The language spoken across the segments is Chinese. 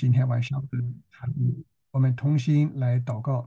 今天晚上的谈论，我们同心来祷告。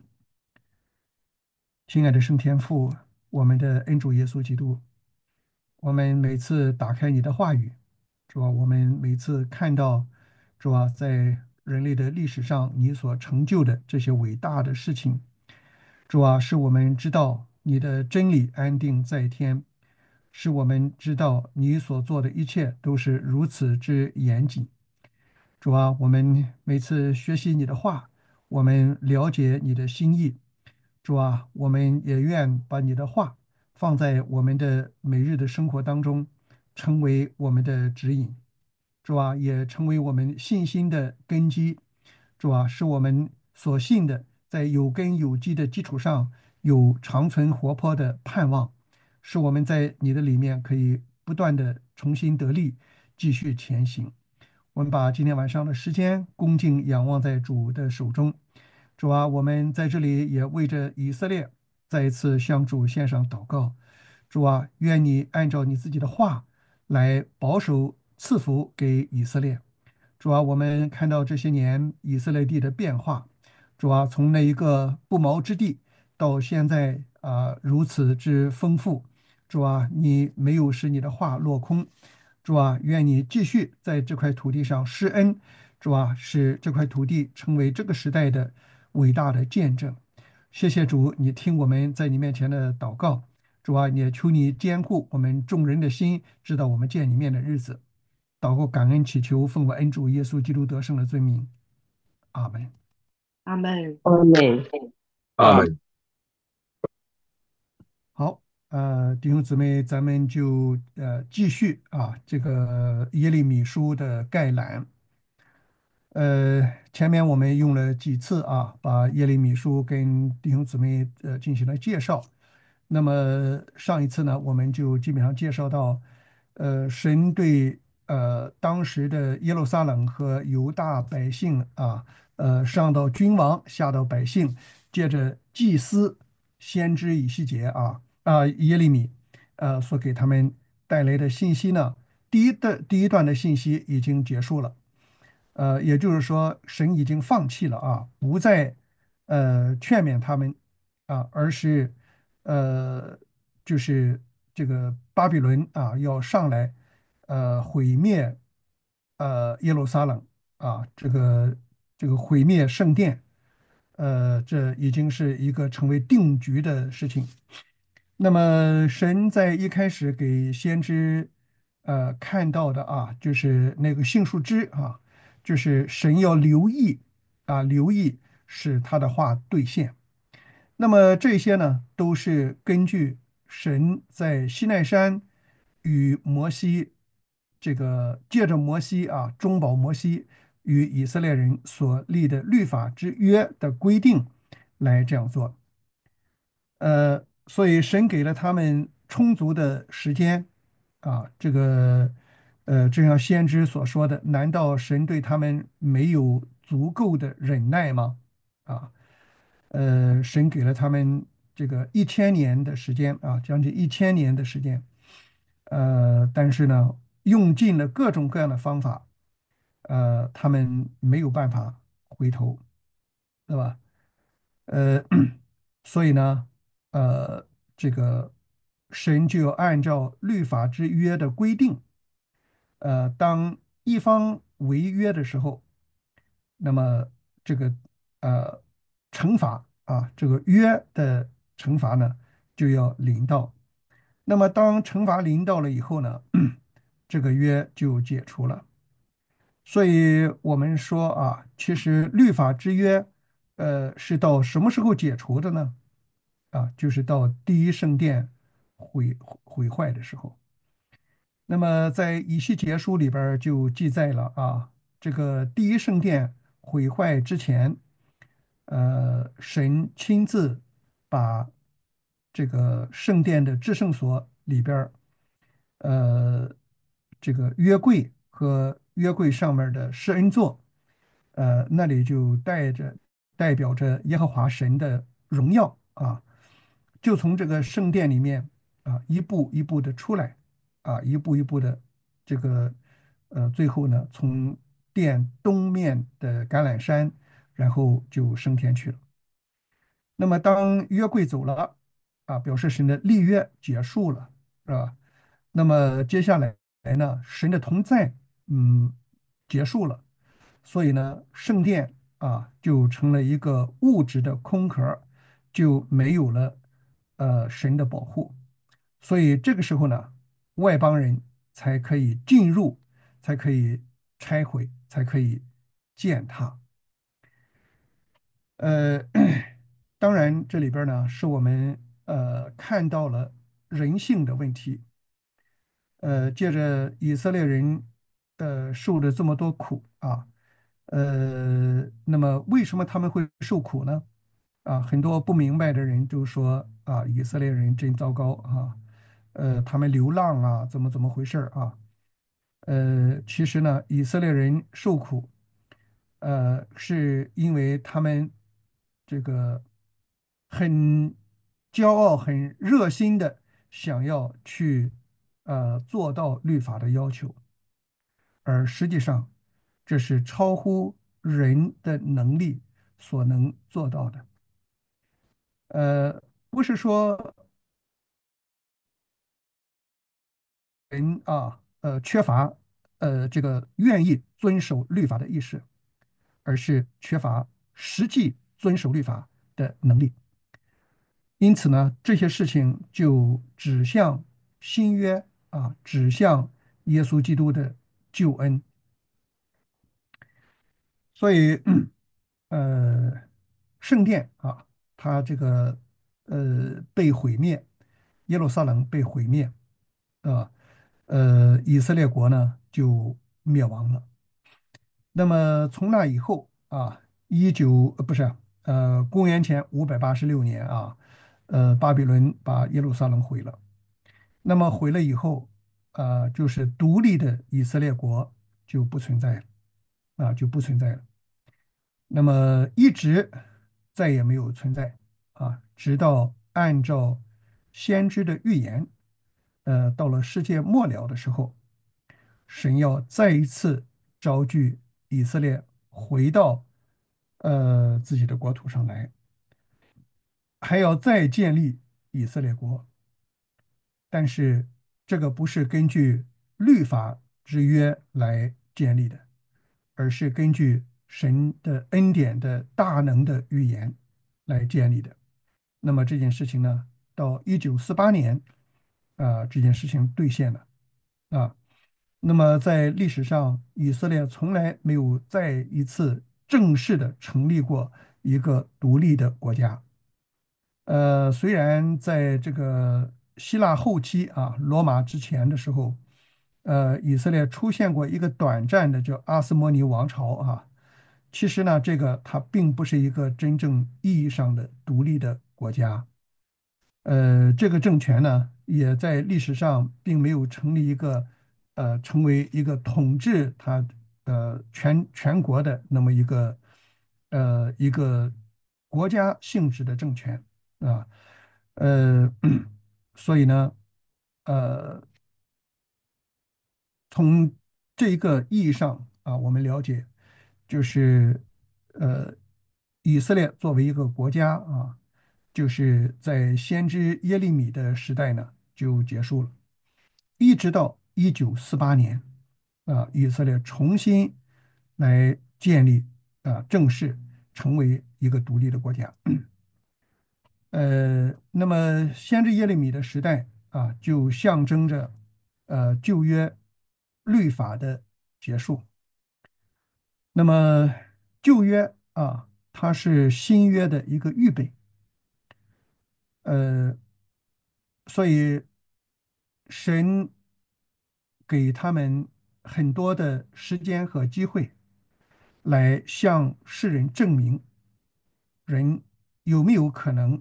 亲爱的圣天父，我们的恩主耶稣基督，我们每次打开你的话语，主啊，我们每次看到主啊，在人类的历史上你所成就的这些伟大的事情，主啊，使我们知道你的真理安定在天，使我们知道你所做的一切都是如此之严谨。主啊，我们每次学习你的话，我们了解你的心意。主啊，我们也愿把你的话放在我们的每日的生活当中，成为我们的指引。主啊，也成为我们信心的根基。主啊，是我们所信的，在有根有基的基础上，有长存活泼的盼望，使我们在你的里面可以不断的重新得力，继续前行。我们把今天晚上的时间恭敬仰望在主的手中。主啊，我们在这里也为着以色列再一次向主献上祷告。主啊，愿你按照你自己的话来保守赐福给以色列。主啊，我们看到这些年以色列地的变化，主啊，从那一个不毛之地到现在如此之丰富。主啊，你没有使你的话落空。主啊，愿你继续在这块土地上施恩。主啊，使这块土地成为这个时代的伟大的见证。谢谢主，你听我们在你面前的祷告。主啊，也求你坚固我们众人的心，直到我们见你面的日子。祷告感恩祈求，奉我恩主耶稣基督得胜的尊名，阿门。 阿门。 阿门。 啊， 阿门。 好，弟兄姊妹，咱们就继续这个耶利米书的概览。前面我们用了几次把耶利米书跟弟兄姊妹进行了介绍。那么上一次呢，我们就基本上介绍到，神对当时的耶路撒冷和犹大百姓上到君王，下到百姓，借着祭司、先知以西结耶利米所给他们带来的信息呢，第一段的信息已经结束了。也就是说，神已经放弃了不再劝勉他们而是呃就是这个巴比伦要上来毁灭耶路撒冷这个毁灭圣殿，这已经是一个成为定局的事情。那么神在一开始给先知看到的就是那个杏树枝就是神要留意使他的话兑现。那么这些呢，都是根据神在西奈山与摩西这个借着摩西中保摩西与以色列人所立的律法之约的规定来这样做。所以神给了他们充足的时间这个正像先知所说的，难道神对他们没有足够的忍耐吗？啊，神给了他们这个1000年的时间将近1000年的时间，但是呢，用尽了各种各样的方法，他们没有办法回头，对吧？呃，所以呢，呃，这个神就要按照律法之约的规定，当一方违约的时候，那么这个呃惩罚这个约的惩罚呢就要临到。那么当惩罚临到了以后呢，这个约就解除了。所以我们说其实律法之约，是到什么时候解除的呢？就是到第一圣殿毁坏的时候。那么在以西结书里边儿就记载了这个第一圣殿毁坏之前，神亲自把这个圣殿的至圣所里边儿呃，这个约柜和约柜上面的施恩座，那里就代表着耶和华神的荣耀就从这个圣殿里面一步一步的出来一步一步的这个最后呢，从殿东面的橄榄山，然后就升天去了。那么当约柜走了表示神的立约结束了，是吧？那么接下来呢，神的同在，嗯，结束了，所以呢，圣殿就成了一个物质的空壳，就没有了神的保护，所以这个时候呢，外邦人才可以进入，才可以拆毁，才可以践踏。呃，当然这里边儿呢，是我们看到了人性的问题。借着以色列人受了这么多苦那么为什么他们会受苦呢？很多不明白的人就说以色列人真糟糕他们流浪怎么回事儿其实呢，以色列人受苦，是因为他们这个很骄傲、很热心的想要去做到律法的要求，而实际上这是超乎人的能力所能做到的。不是说人缺乏这个愿意遵守律法的意识，而是缺乏实际遵守律法的能力。因此呢，这些事情就指向新约指向耶稣基督的救恩。所以，圣殿它这个被毁灭，耶路撒冷被毁灭啊，以色列国呢就灭亡了。那么从那以后不是公元前586年巴比伦把耶路撒冷毁了。那么毁了以后就是独立的以色列国就不存在了就不存在了。那么一直再也没有存在直到按照先知的预言，到了世界末了的时候，神要再一次召聚以色列回到自己的国土上来，还要再建立以色列国。但是这个不是根据律法之约来建立的，而是根据神的恩典的大能的预言来建立的。那么这件事情呢，到1948年这件事情兑现了啊。那么在历史上，以色列从来没有再一次正式的成立过一个独立的国家。虽然在这个希腊后期罗马之前的时候，以色列出现过一个短暂的叫阿斯摩尼王朝其实呢，这个它并不是一个真正意义上的独立的国家。这个政权呢，也在历史上并没有成立一个成为一个统治它全国的那么一个国家性质的政权啊，呃，所以呢，呃，从这一个意义上我们了解，就是呃，以色列作为一个国家就是在先知耶利米的时代呢就结束了，一直到1948年以色列重新来建立正式成为一个独立的国家。那么先知耶利米的时代就象征着旧约律法的结束。那么旧约它是新约的一个预备，呃，所以神给他们很多的时间和机会，来向世人证明人有没有可能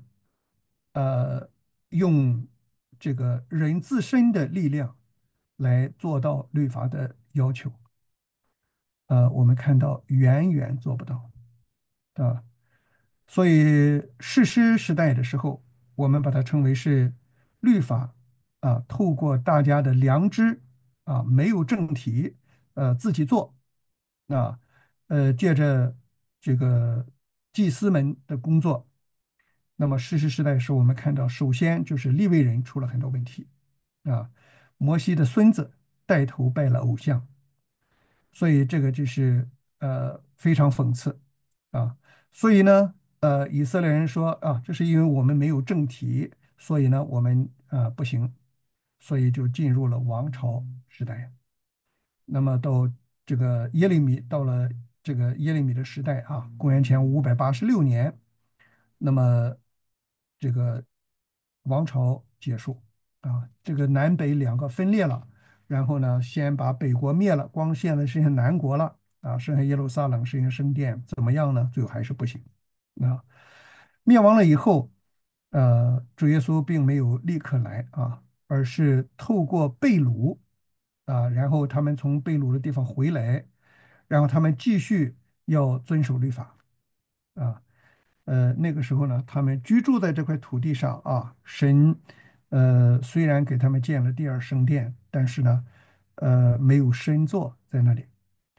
用这个人自身的力量来做到律法的要求。我们看到远远做不到啊。所以士师时代的时候，我们把它称为是律法透过大家的良知没有正体自己做啊，借着这个祭司们的工作，那么士师时代使我们看到，首先就是利未人出了很多问题啊，摩西的孙子带头拜了偶像，所以这个就是非常讽刺啊。所以呢，以色列人说啊，这是因为我们没有正体，所以呢我们不行，所以就进入了王朝时代。那么这个耶利米到了这个耶利米的时代啊，公元前586年，那么这个王朝结束啊，这个南北两个分裂了，然后呢，先把北国灭了，光现在剩下南国了啊，剩下耶路撒冷，剩下圣殿，怎么样呢？最后还是不行啊。灭亡了以后，主耶稣并没有立刻来啊，而是透过被掳啊，然后他们从被掳的地方回来，然后他们继续要遵守律法啊。那个时候呢，他们居住在这块土地上啊，神虽然给他们建了第二圣殿，但是呢，没有神座在那里，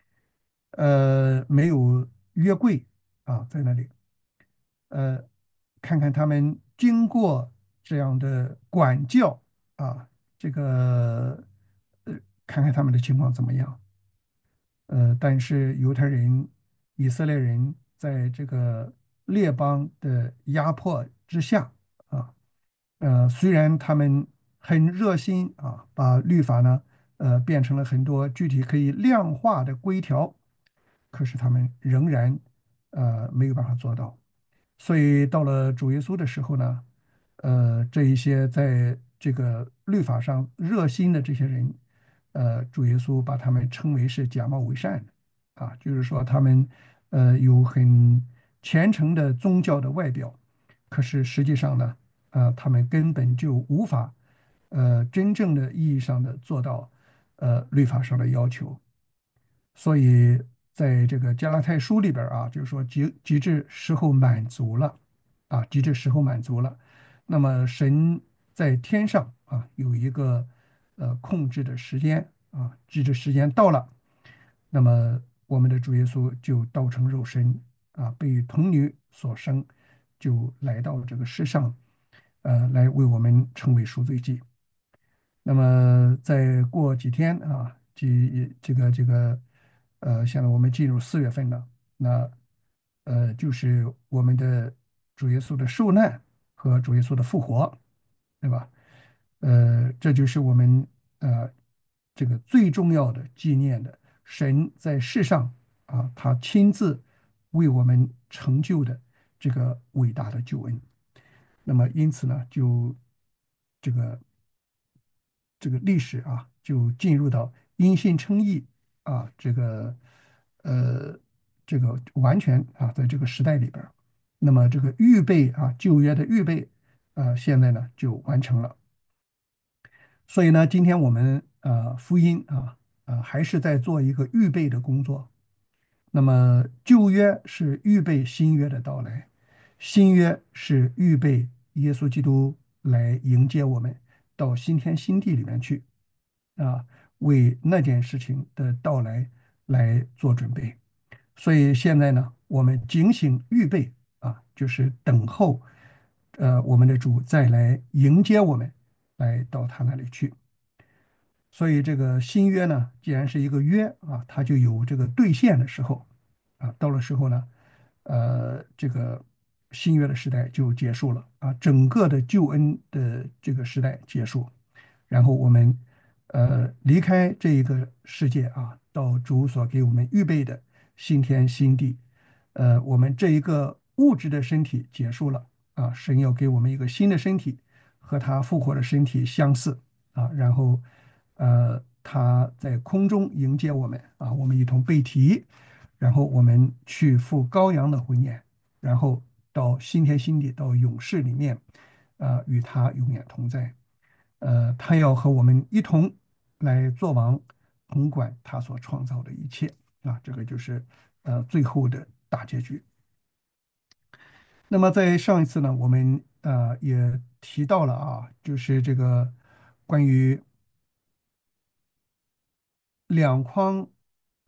没有约柜啊在那里。呃，看看他们经过这样的管教啊，这个呃，看看他们的情况怎么样。但是犹太人、以色列人在这个列邦的压迫之下啊，虽然他们很热心啊，把律法呢，变成了很多具体可以量化的规条，可是他们仍然没有办法做到。所以到了主耶稣的时候呢，这一些在这个律法上热心的这些人，主耶稣把他们称为是假冒伪善的，啊，就是说他们有很虔诚的宗教的外表，可是实际上呢，他们根本就无法真正的意义上的做到律法上的要求。所以在这个加拉太书里边儿啊，就是说极致时候满足了啊，极致时候满足了。那么神在天上啊有一个控制的时间啊，极致时间到了，那么我们的主耶稣就道成肉身啊，被童女所生，就来到这个世上，来为我们成为赎罪祭。那么再过几天啊，这个，现在我们进入4月份了，那就是我们的主耶稣的受难和主耶稣的复活，对吧？这就是我们这个最重要的纪念的，神在世上啊，他亲自为我们成就的这个伟大的救恩。那么因此呢，就这个历史啊，就进入到因信称义啊，呃这个完全啊，在这个时代里边儿，那么这个预备啊，旧约的预备现在呢就完成了。所以呢，今天我们福音啊还是在做一个预备的工作。那么旧约是预备新约的到来，新约是预备耶稣基督来迎接我们到新天新地里面去啊，为那件事情的到来来做准备。所以现在呢，我们警醒预备啊，就是等候我们的主再来迎接我们，来到他那里去。所以这个新约呢，既然是一个约啊，它就有这个兑现的时候啊，到了时候呢，这个新约的时代就结束了啊，整个的救恩的这个时代结束，然后我们离开这一个世界啊，到主所给我们预备的新天新地，我们这一个物质的身体结束了啊，神要给我们一个新的身体，和他复活的身体相似啊，然后他在空中迎接我们啊，我们一同被提，然后我们去赴羔羊的婚宴，然后到新天新地，到永世里面，与他永远同在。他要和我们一同来做王，统管他所创造的一切啊，这个就是最后的大结局。那么在上一次呢，我们也提到了啊，就是这个关于两筐啊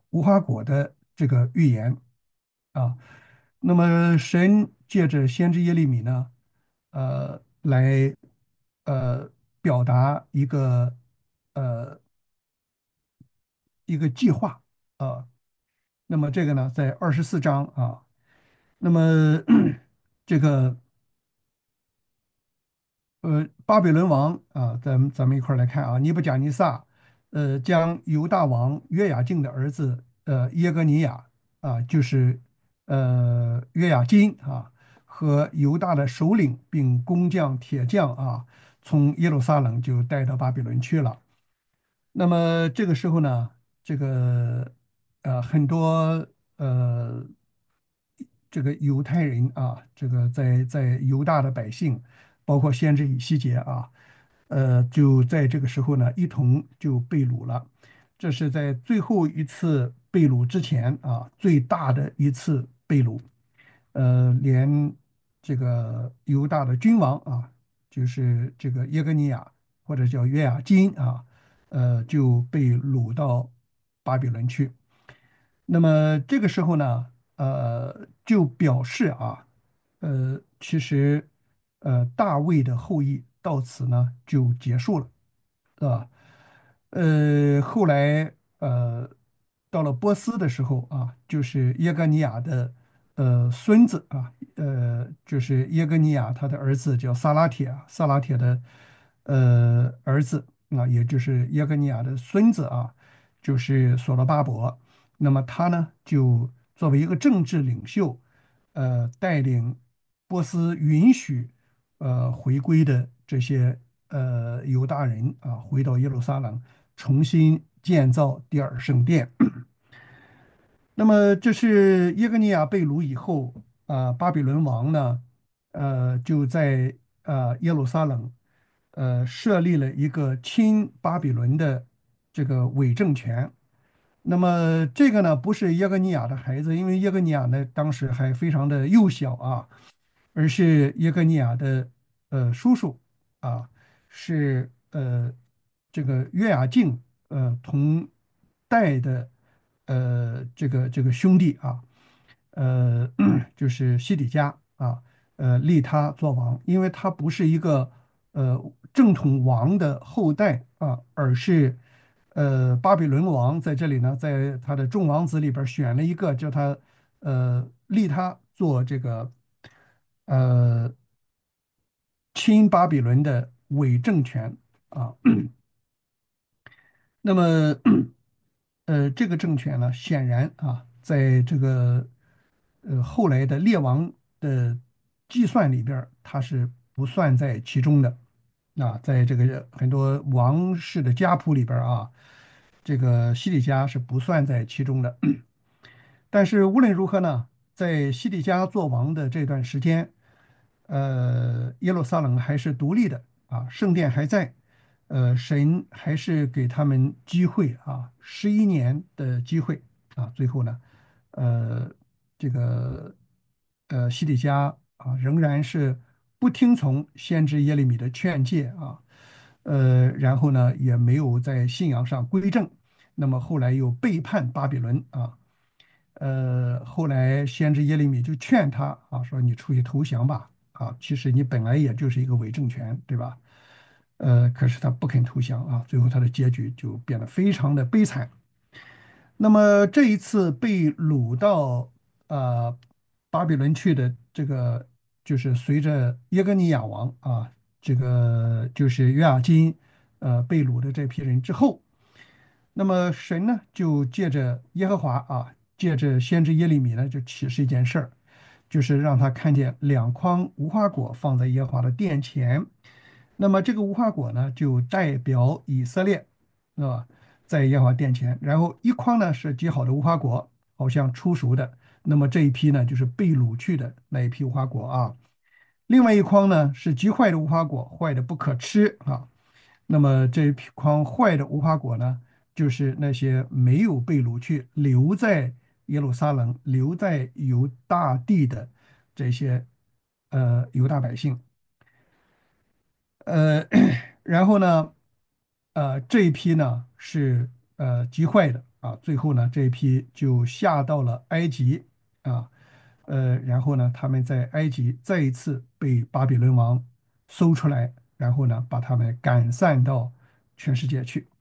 无花果的这个预言啊。那么神借着先知耶利米呢，来表达呃一个计划啊。那么这个呢，在24章啊。那么这个巴比伦王啊，咱们一块儿来看啊。尼布甲尼撒将犹大王约雅敬的儿子耶哥尼雅啊，就是约雅金啊，和犹大的首领并工匠铁匠啊，从耶路撒冷就带到巴比伦去了。那么这个时候呢，这个很多呃这个犹太人啊，这个在犹大的百姓，包括先知以西结啊，就在这个时候呢，一同就被掳了。这是在最后一次被掳之前啊，最大的一次被掳。连这个犹大的君王啊，就是这个耶哥尼亚或者叫约雅金啊，就被掳到巴比伦去。那么这个时候呢，就表示啊，其实大卫的后裔到此呢就结束了。啊，后来到了波斯的时候啊，就是耶哥尼亚的孙子啊，就是耶哥尼亚他的儿子叫撒拉铁啊，撒拉铁的儿子啊，也就是耶哥尼亚的孙子啊，就是所罗巴伯。那么他呢，就作为一个政治领袖，带领波斯允许回归的这些犹大人啊，回到耶路撒冷，重新建造第二圣殿。那么这是耶哥尼亚被掳以后啊，巴比伦王呢，就在耶路撒冷设立了一个亲巴比伦的这个伪政权。那么这个呢，不是耶哥尼亚的孩子，因为耶哥尼亚呢当时还非常的幼小啊，而是耶哥尼亚的叔叔啊，是这个约雅敬同代的这个兄弟啊，呃就是西底家啊，立他做王，因为他不是一个呃正统王的后代啊，而是巴比伦王在这里呢，在他的众王子里边儿选了一个，叫他立他做这个呃亲巴比伦的伪政权啊。那么这个政权呢，显然啊，在这个后来的列王的计算里边儿它是不算在其中的。啊，在这个很多王室的家谱里边儿啊，这个西底家是不算在其中的。但是无论如何呢，在西底家做王的这段时间，耶路撒冷还是独立的啊，圣殿还在，神还是给他们机会啊，11年的机会啊。最后呢，呃，这个西底家啊，仍然是不听从先知耶利米的劝诫啊，然后呢，也没有在信仰上归正。那么后来又背叛巴比伦啊。后来先知耶利米就劝他啊，说你出去投降吧，啊，其实你本来也就是一个伪政权，对吧？可是他不肯投降啊，最后他的结局就变得非常的悲惨。那么这一次被掳到呃巴比伦去的这个，就是随着耶哥尼亚王啊，这个就是约雅金被掳的这批人之后。那么神呢，就借着耶和华啊，借着先知耶利米呢，就启示一件事儿，就是让他看见2筐无花果放在耶和华的殿前。那么这个无花果呢，就代表以色列，是吧？在耶和华殿前。然后一筐呢是极好的无花果，好像初熟的。那么这一批呢，就是被掳去的那一批无花果啊。另外一筐呢是极坏的无花果，坏的不可吃啊。那么这一筐坏的无花果呢，就是那些没有被掳去、留在耶路撒冷、留在犹大地的这些犹大百姓。然后呢，这一批呢是极坏的最后呢，这一批就下到了埃及啊，然后呢，他们在埃及再一次被巴比伦王搜出来，然后呢，把他们赶散到全世界去。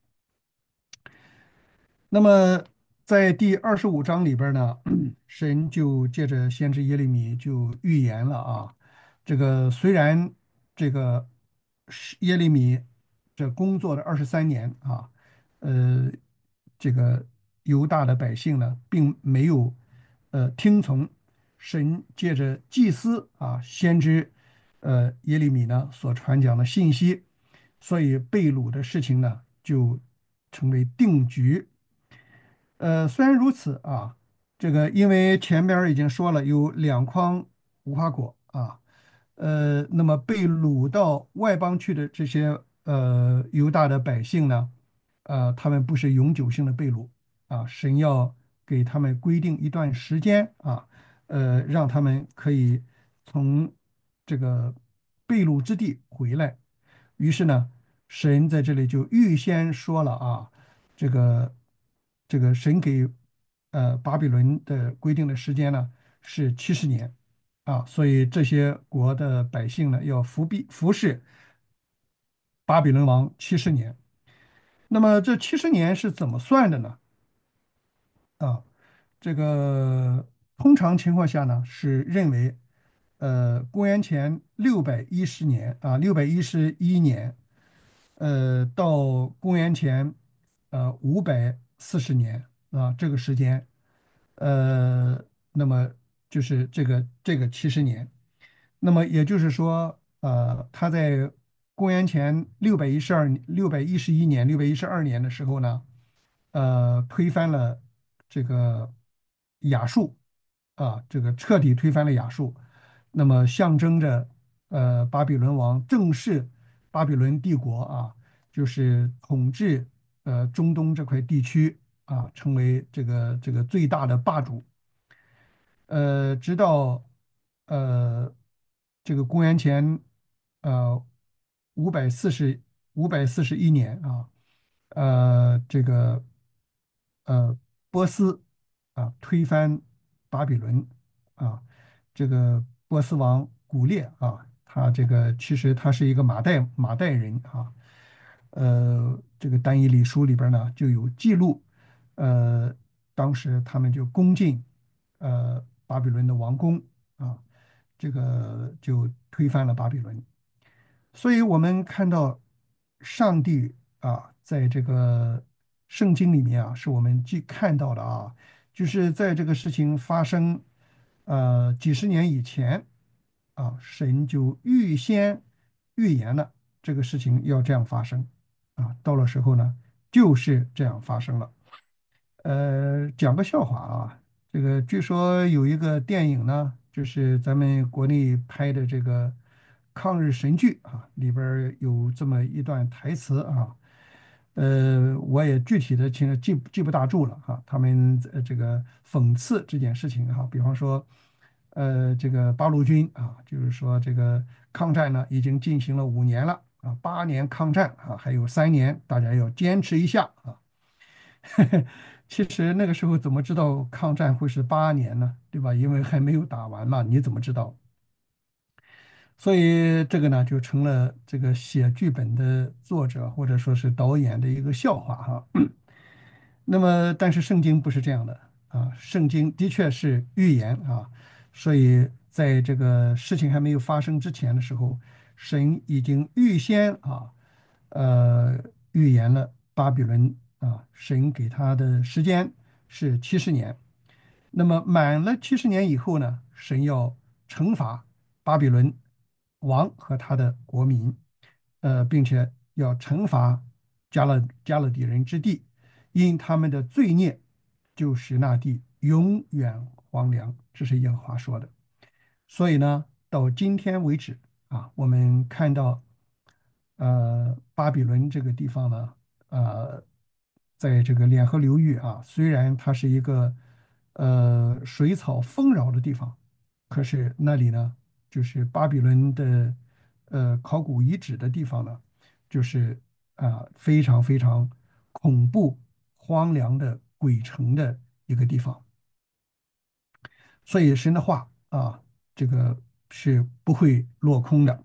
那么在第25章里边呢，神就借着先知耶利米就预言了这个虽然这个是耶利米这工作了23年呃，这个犹大的百姓呢，并没有听从神借着祭司先知耶利米呢所传讲的信息，所以被掳的事情呢就成为定局。虽然如此这个因为前边儿已经说了有2筐无花果那么被掳到外邦去的这些犹大的百姓呢，他们不是永久性的被掳神要给他们规定一段时间让他们可以从这个被掳之地回来。于是呢，神在这里就预先说了这个神给巴比伦的规定的时间呢是70年所以这些国的百姓呢要服侍巴比伦王七十年。那么这70年是怎么算的呢？啊，这个通常情况下呢是认为，公元前610年611年，到公元前540年这个时间，呃，那么就是这个七十年。那么也就是说，他在公元前611年、612年的时候呢，推翻了这个亚述这个彻底推翻了亚述，那么象征着巴比伦王正式巴比伦帝国就是统治中东这块地区成为这个最大的霸主。直到呃这个公元前呃541年这个呃波斯推翻巴比伦啊，这个波斯王古列他这个其实他是一个马代人这个但以理书里边呢就有记录，当时他们就攻进巴比伦的王宫啊，这个就推翻了巴比伦。所以我们看到上帝在这个圣经里面是我们既看到的就是在这个事情发生几十年以前神就预先预言了这个事情要这样发生到了时候呢，就是这样发生了。讲个笑话这个据说有一个电影呢，就是咱们国内拍的这个抗日神剧里边儿有这么一段台词我也具体的其实记不大住了他们这个讽刺这件事情比方说，这个八路军就是说这个抗战呢已经进行了5年了8年抗战还有3年，大家要坚持一下其实那个时候怎么知道抗战会是8年呢？对吧？因为还没有打完嘛，你怎么知道？所以这个呢，就成了这个写剧本的作者或者说是导演的一个笑话那么，但是圣经不是这样的圣经的确是预言所以在这个事情还没有发生之前的时候，神已经预先呃，预言了巴比伦神给他的时间是七十年。那么满了七十年以后呢，神要惩罚巴比伦王和他的国民，并且要惩罚加勒底人之地，因他们的罪孽，就使那地永远荒凉。这是耶和华说的。所以呢，到今天为止我们看到，巴比伦这个地方呢，在这个两河流域虽然它是一个水草丰饶的地方，可是那里呢，就是巴比伦的考古遗址的地方呢，就是非常非常恐怖荒凉的鬼城的一个地方。所以神的话啊，这个是不会落空的。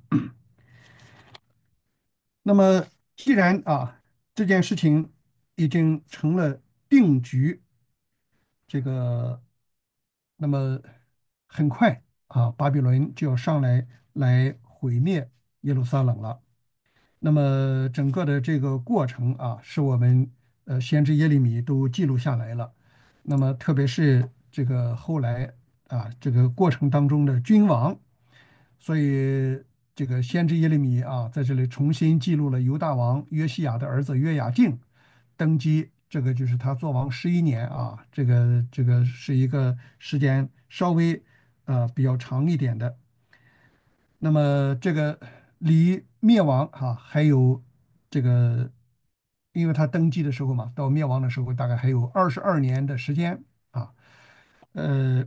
那么，既然这件事情已经成了定局，这个那么很快巴比伦就要上来毁灭耶路撒冷了。那么整个的这个过程是我们先知耶利米都记录下来了。那么特别是这个后来这个过程当中的君王，所以这个先知耶利米在这里重新记录了犹大王约西亚的儿子约雅敬登基，这个就是他做王11年这个是一个时间稍微比较长一点的。那么这个离灭亡还有这个，因为他登基的时候嘛，到灭亡的时候大概还有22年的时间啊。呃，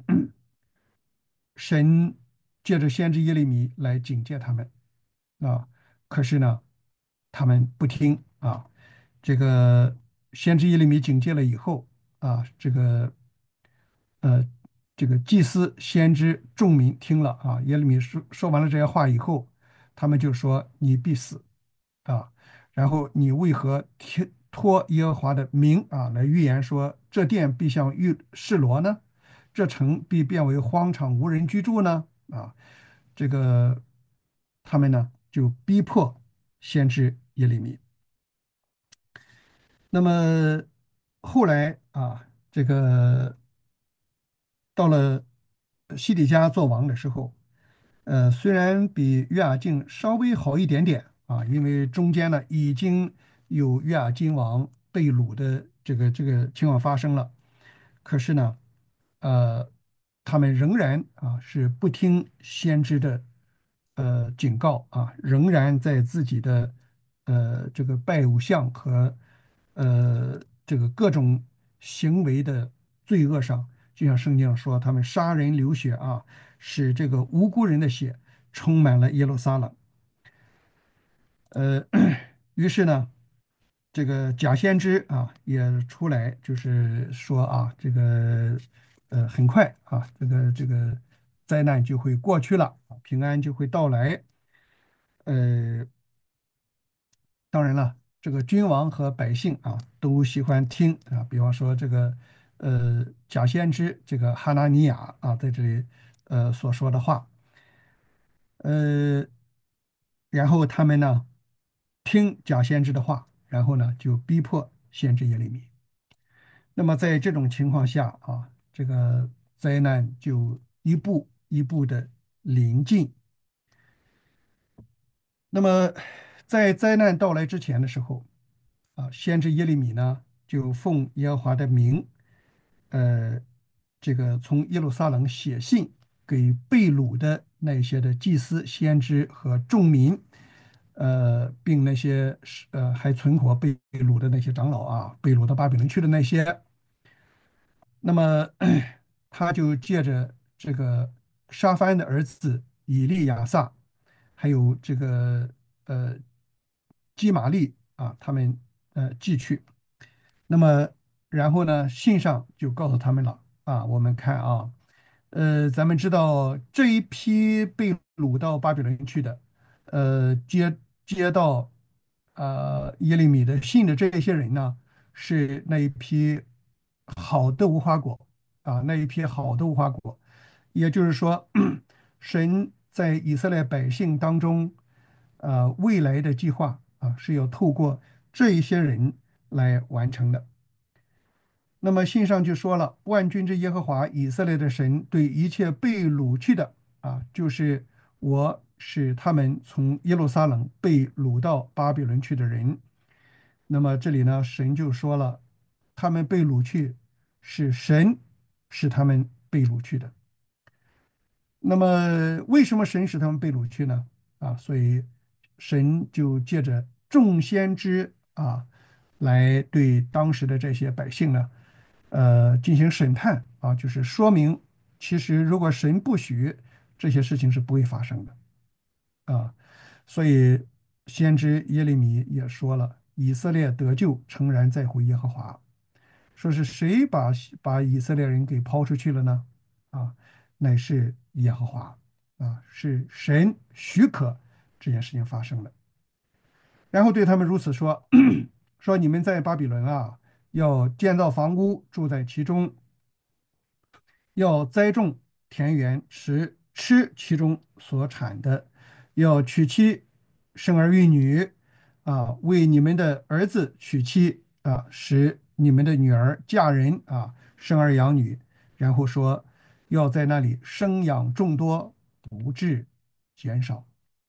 神借着先知耶利米来警戒他们啊，可是呢，他们不听啊。这个先知耶利米警戒了以后呃，这个祭司、先知、众民听了耶利米说完了这些话以后，他们就说：“你必死啊！然后你为何托耶和华的名来预言说，这殿必像示罗呢？这城必变为荒场，无人居住呢？”这个他们呢就逼迫先知耶利米。那么后来这个到了西底家做王的时候，虽然比约雅敬稍微好一点点因为中间呢已经有约雅斤王被掳的这个情况发生了，可是呢，呃，他们仍然是不听先知的警告仍然在自己的这个拜偶像和这个各种行为的罪恶上，就像圣经上说，他们杀人流血使这个无辜人的血充满了耶路撒冷。呃，于是呢，这个假先知也出来，就是说这个很快这个灾难就会过去了，平安就会到来。呃，当然了，这个君王和百姓都喜欢听比方说这个假先知这个哈拿尼亚在这里所说的话。呃，然后他们呢听假先知的话，然后呢就逼迫先知耶利米。那么在这种情况下这个灾难就一步一步的临近。那么在灾难到来之前的时候先知耶利米呢就奉耶和华的名，呃，这个从耶路撒冷写信给被掳的那些的祭司、先知和众民，并那些还存活被掳的那些长老被掳到巴比伦去的那些。那么他就借着这个沙番的儿子以利亚撒，还有这个呃基玛利他们寄去。那么然后呢，信上就告诉他们了我们看咱们知道这一批被掳到巴比伦去的，接到耶利米的信的这些人呢，是那一批好的无花果那一批好的无花果，也就是说，神在以色列百姓当中，未来的计划是要透过这一些人来完成的。那么信上就说了，万军之耶和华以色列的神对一切被掳去的就是我使他们从耶路撒冷被掳到巴比伦去的人。那么这里呢，神就说了，他们被掳去是神使他们被掳去的。那么为什么神使他们被掳去呢？所以神就借着众先知来对当时的这些百姓呢，进行审判就是说明，其实如果神不许这些事情是不会发生的啊。所以先知耶利米也说了，以色列得救诚然在乎耶和华。 说是谁把以色列人给抛出去了呢？啊，乃是耶和华啊，是神许可这件事情发生的。然后对他们如此说：说你们在巴比伦啊，要建造房屋，住在其中，要栽种田园，吃其中所产的，要娶妻生儿育女，啊，为你们的儿子娶妻啊，使你们的女儿嫁人啊，生儿养女。然后说要在那里生养众多，不致减少。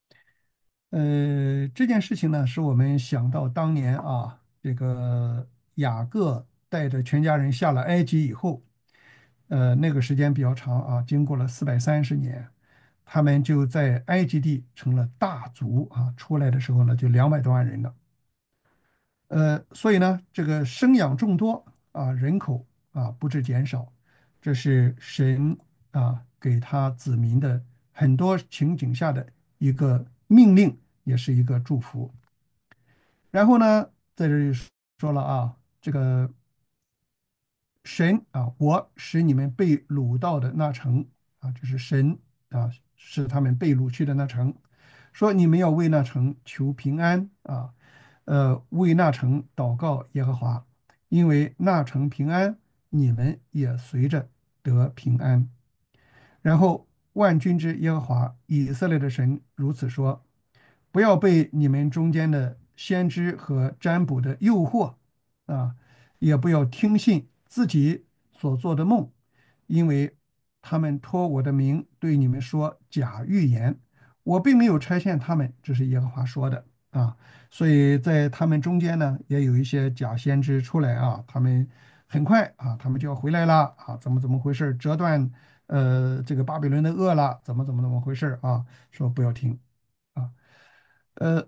这件事情呢，使我们想到当年啊，这个雅各带着全家人下了埃及以后，那个时间比较长啊，经过了430年，他们就在埃及地成了大族啊，出来的时候呢，就200多万人了。所以呢，这个生养众多啊，人口啊不致减少，这是神啊给他子民的很多情景下的一个命令，也是一个祝福。然后呢，在这里说了啊，这个神啊，我使你们被掳到的那城啊，这是神啊，使他们被掳去的那城，说你们要为那城求平安啊，为那城祷告耶和华，因为那城平安，你们也随着得平安。然后万军之耶和华以色列的神如此说：不要被你们中间的先知和占卜的诱惑啊，也不要听信自己所做的梦，因为他们托我的名对你们说假预言，我并没有差遣他们，这是耶和华说的啊。所以在他们中间呢，也有一些假先知出来啊，他们很快啊，他们就要回来了啊，怎么回事？折断这个巴比伦的恶了，怎么回事啊？说不要听啊。呃，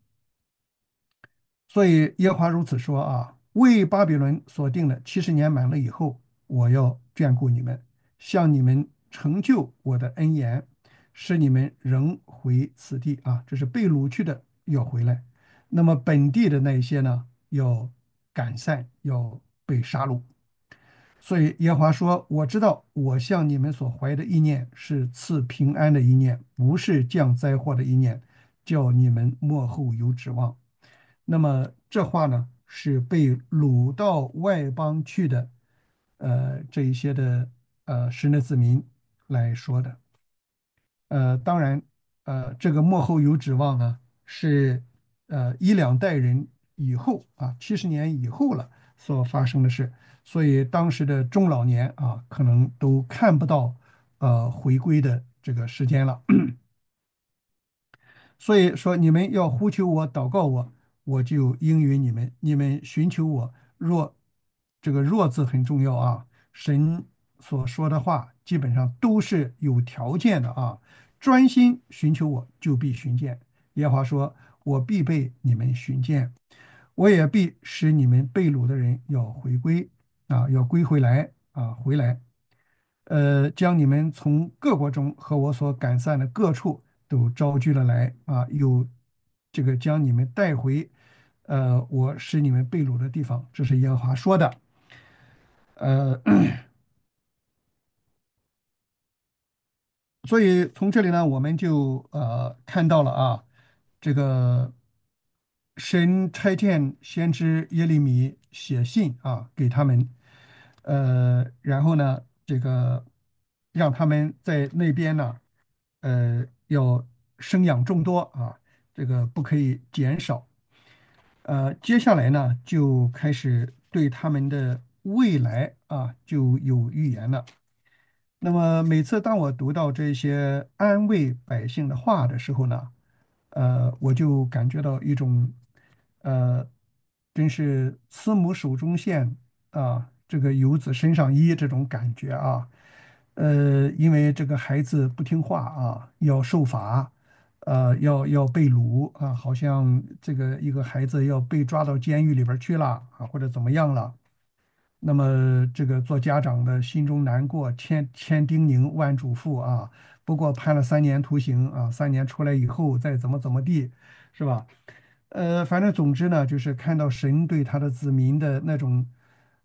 所以耶和华如此说啊，为巴比伦所定的70年满了以后，我要眷顾你们，向你们成就我的恩言，使你们仍回此地啊。这是被掳去的要回来，那么本地的那一些呢，要赶散，要被杀戮。所以耶和华说：“我知道，我向你们所怀的意念是赐平安的意念，不是降灾祸的意念，叫你们末后有指望。”那么这话呢，是被掳到外邦去的，这一些的神的子民来说的。当然，这个幕后有指望呢，是一两代人以后啊，70年以后了所发生的事，所以当时的中老年啊，可能都看不到回归的这个时间了。所以说，你们要呼求我、祷告我，我就应允你们。你们寻求我，这个“若”字很重要啊。神所说的话基本上都是有条件的啊。专心寻求我，就必寻见。耶和华说：“我必被你们寻见，我也必使你们被掳的人要回归啊，要归回来啊，回来。将你们从各国中和我所赶散的各处都招聚了来啊，有这个将你们带回，我使你们被掳的地方，这是耶和华说的。呃，所以从这里呢，我们就看到了啊，这个神差遣先知耶利米写信啊给他们，然后呢，这个让他们在那边呢，要生养众多啊，这个不可以减少。接下来呢，就开始对他们的未来啊就有预言了。那么每次当我读到这些安慰百姓的话的时候呢，我就感觉到一种，呃，真是慈母手中线啊，这个游子身上衣这种感觉啊。因为这个孩子不听话啊，要受罚，要被掳啊，好像这个一个孩子要被抓到监狱里边儿去了啊，或者怎么样了。那么这个做家长的心中难过，千叮咛万嘱咐啊。不过判了3年徒刑啊，3年出来以后再怎么地，是吧？反正总之呢，就是看到神对他的子民的那种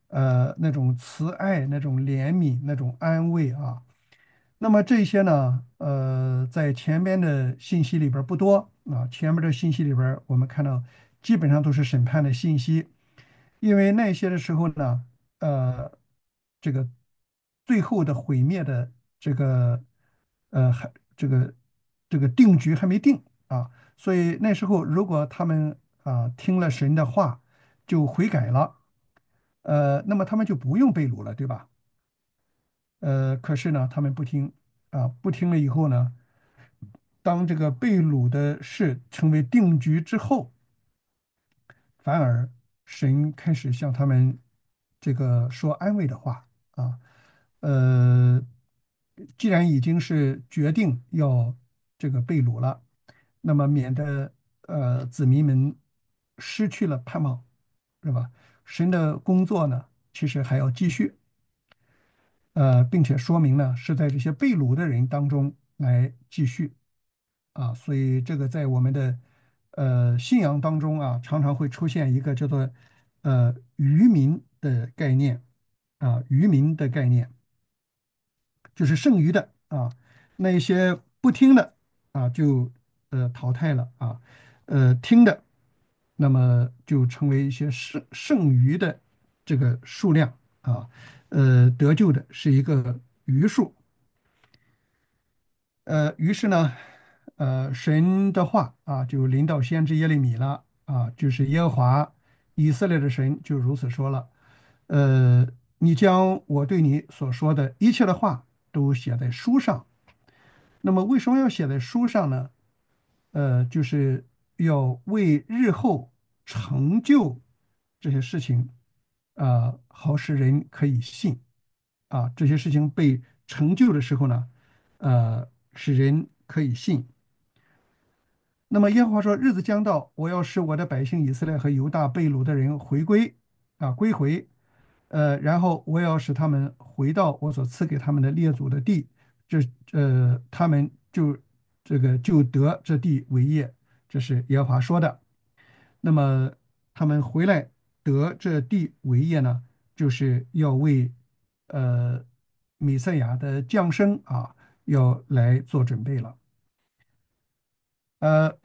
那种慈爱、那种怜悯、那种安慰啊。那么这些呢，在前边的信息里边儿不多啊，前面的信息里边儿我们看到基本上都是审判的信息，因为那些的时候呢，呃，这个最后的毁灭的这个还这个定局还没定啊，所以那时候如果他们听了神的话，就悔改了，那么他们就不用被掳了，对吧？可是呢，他们不听不听了以后呢，当这个被掳的事成为定局之后，反而神开始向他们这个说安慰的话啊，呃，既然已经是决定要这个被掳了，那么免得子民们失去了盼望，是吧？神的工作呢，其实还要继续，并且说明呢是在这些被掳的人当中来继续。所以这个在我们的信仰当中常常会出现一个叫做渔民的概念渔民的概念就是剩余的那一些不听的就淘汰了听的那么就成为一些剩余的这个数量得救的是一个余数。于是呢，神的话就临到先知耶利米了就是耶和华以色列的神就如此说了，呃，你将我对你所说的一切的话都写在书上。那么为什么要写在书上呢？就是要为日后成就这些事情，好使人可以信这些事情被成就的时候呢，使人可以信。那么耶和华说：“日子将到，我要使我的百姓以色列和犹大被掳的人回归归回，然后我要使他们回到我所赐给他们的列祖的地，这他们就得这地为业。”这是耶和华说的。那么他们回来得这地为业呢，就是要为呃弥赛亚的降生要来做准备了。呃，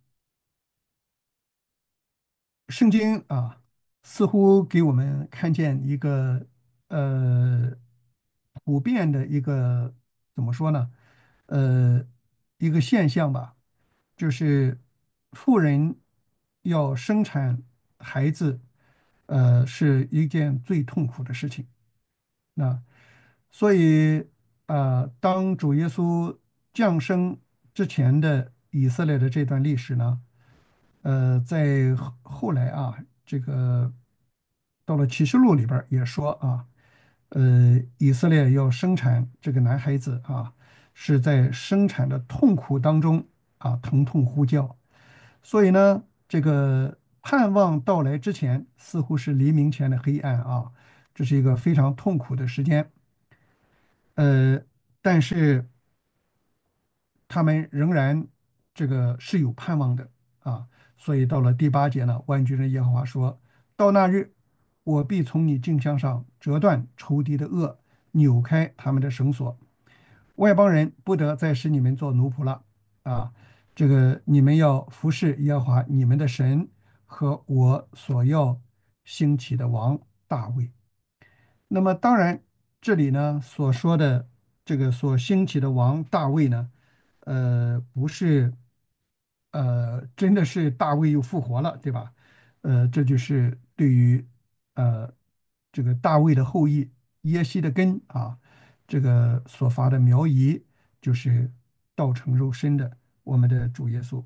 圣经似乎给我们看见一个呃普遍的一个怎么说呢？呃，一个现象吧，就是妇人要生产孩子，是一件最痛苦的事情。那所以当主耶稣降生之前的以色列的这段历史呢？在后来这个到了启示录里边儿也说以色列要生产这个男孩子是在生产的痛苦当中疼痛呼叫，所以呢，这个盼望到来之前，似乎是黎明前的黑暗这是一个非常痛苦的时间，呃，但是。他们仍然这个是有盼望的所以到了第八节呢，万军之耶和华说：“到那日，我必从你镜像上折断仇敌的轭，扭开他们的绳索。外邦人不得再使你们做奴仆了啊！这个你们要服侍耶和华你们的神和我所要兴起的王大卫。”那么当然，这里呢所说的这个所兴起的王大卫呢，不是，真的是大卫又复活了，对吧？这就是对于呃这个大卫的后裔耶西的根这个所发的苗裔，就是道成肉身的我们的主耶稣。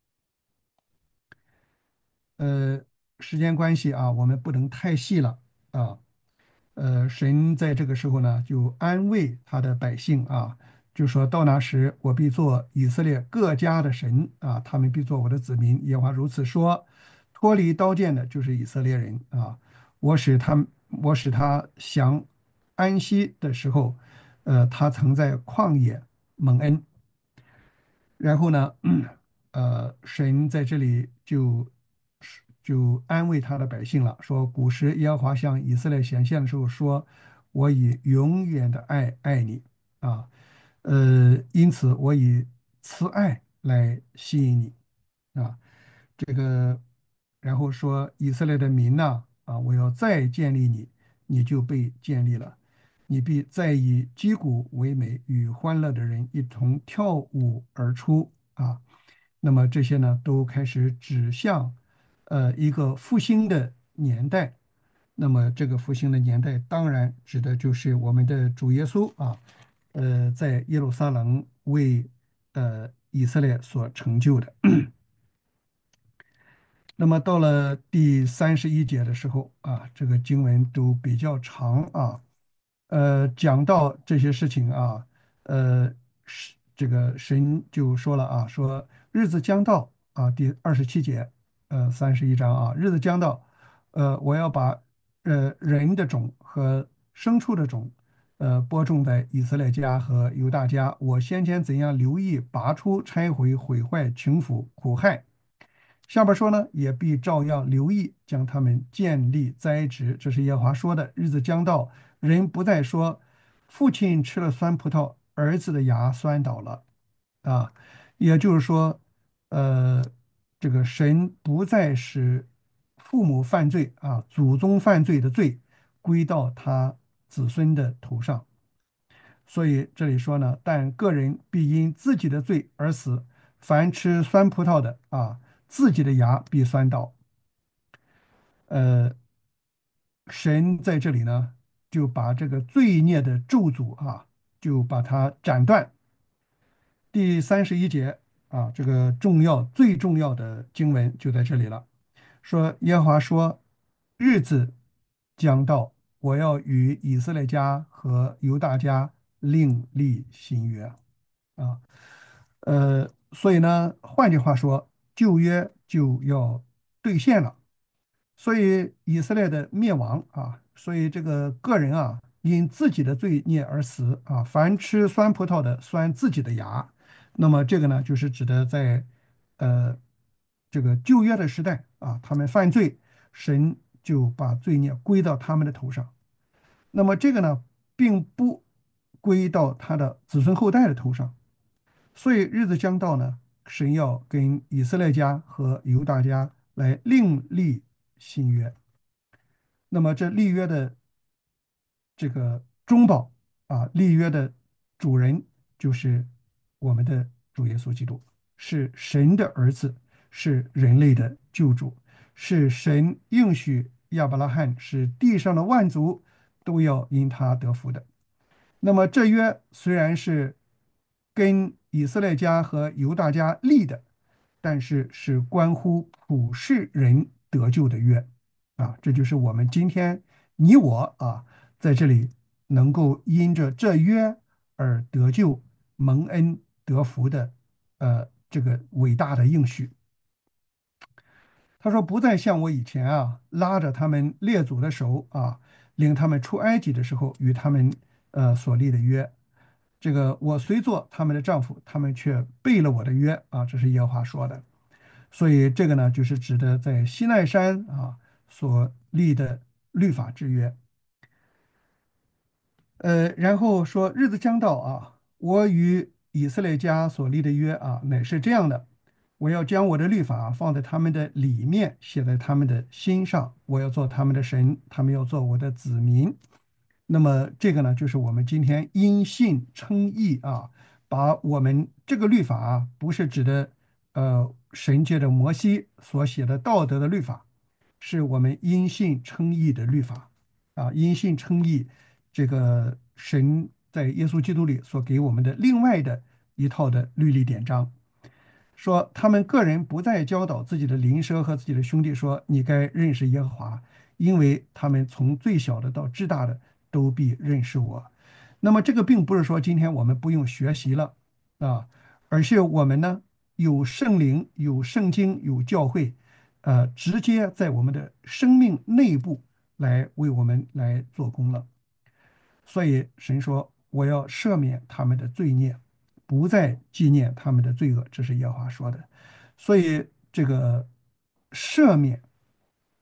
呃，时间关系我们不能太细了啊。神在这个时候呢，就安慰他的百姓就说到那时，我必做以色列各家的神他们必做我的子民。耶和华如此说，脱离刀剑的就是以色列人我使他享安息的时候，他曾在旷野蒙恩。然后呢，神在这里就就安慰他的百姓了，说古时耶和华向以色列显现的时候说，我以永远的爱爱你啊，因此我以慈爱来吸引你啊，这个，然后说以色列的民呐我要再建立你，你就被建立了，你必再以击鼓为美，与欢乐的人一同跳舞而出啊。那么这些呢，都开始指向一个复兴的年代。那么这个复兴的年代，当然指的就是我们的主耶稣啊，在耶路撒冷为以色列所成就的。那么到了第31节的时候啊，这个经文都比较长啊，讲到这些事情啊，这个神就说了啊，说日子将到啊，第27节，31章啊，日子将到，我要把人的种和牲畜的种，播种在以色列家和犹大家，我先前怎样留意拔出、拆毁、毁坏、穷苦、苦害。下边说呢，也必照样留意将他们建立栽植。这是耶和华说的。日子将到，人不再说父亲吃了酸葡萄，儿子的牙酸倒了啊。也就是说，呃，这个神不再使父母犯罪啊，祖宗犯罪的罪归到他子孙的头上。所以这里说呢，但个人必因自己的罪而死。凡吃酸葡萄的啊，自己的牙必酸倒。呃，神在这里呢，就把这个罪孽的咒诅啊，就把它斩断。第31节啊，这个最重要的经文就在这里了。说耶和华说，日子将到，我要与以色列家和犹大家另立新约啊。所以呢，换句话说，旧约就要兑现了。所以以色列的灭亡啊，所以这个个人啊，因自己的罪孽而死啊。凡吃酸葡萄的，酸自己的牙。那么这个呢，就是指的在呃这个旧约的时代啊，他们犯罪，神就把罪孽归到他们的头上。那么这个呢，并不归到他的子孙后代的头上。所以日子将到呢，神要跟以色列家和犹大家来另立新约。那么这立约的这个中保啊，立约的主人就是我们的主耶稣基督，是神的儿子，是人类的救主，是神应许亚伯拉罕，是地上的万族都要因他得福的。那么这约虽然是跟以色列家和犹大家立的，但是是关乎普世人得救的约啊，这就是我们今天你我啊在这里能够因着这约而得救、蒙恩得福的这个伟大的应许。他说：“不再像我以前啊，拉着他们列祖的手啊，领他们出埃及的时候与他们所立的约。这个我虽做他们的丈夫，他们却背了我的约啊。”这是耶和华说的。所以这个呢，就是指的在西奈山啊所立的律法之约。然后说日子将到啊，我与以色列家所立的约啊，乃是这样的：我要将我的律法放在他们的里面，写在他们的心上。我要做他们的神，他们要做我的子民。那么这个呢，就是我们今天因信称义啊，把我们这个律法啊，不是指的神借着摩西所写的道德的律法，是我们因信称义的律法啊，因信称义，这个神在耶稣基督里所给我们的另外的一套的律例典章。说他们个人不再教导自己的邻舍和自己的兄弟说：“你该认识耶和华，因为他们从最小的到至大的都必认识我。”那么这个并不是说今天我们不用学习了啊，而是我们呢有圣灵、有圣经、有教会，直接在我们的生命内部来为我们来做工了。所以神说：“我要赦免他们的罪孽，不再纪念他们的罪恶。”这是耶和华说的。所以这个赦免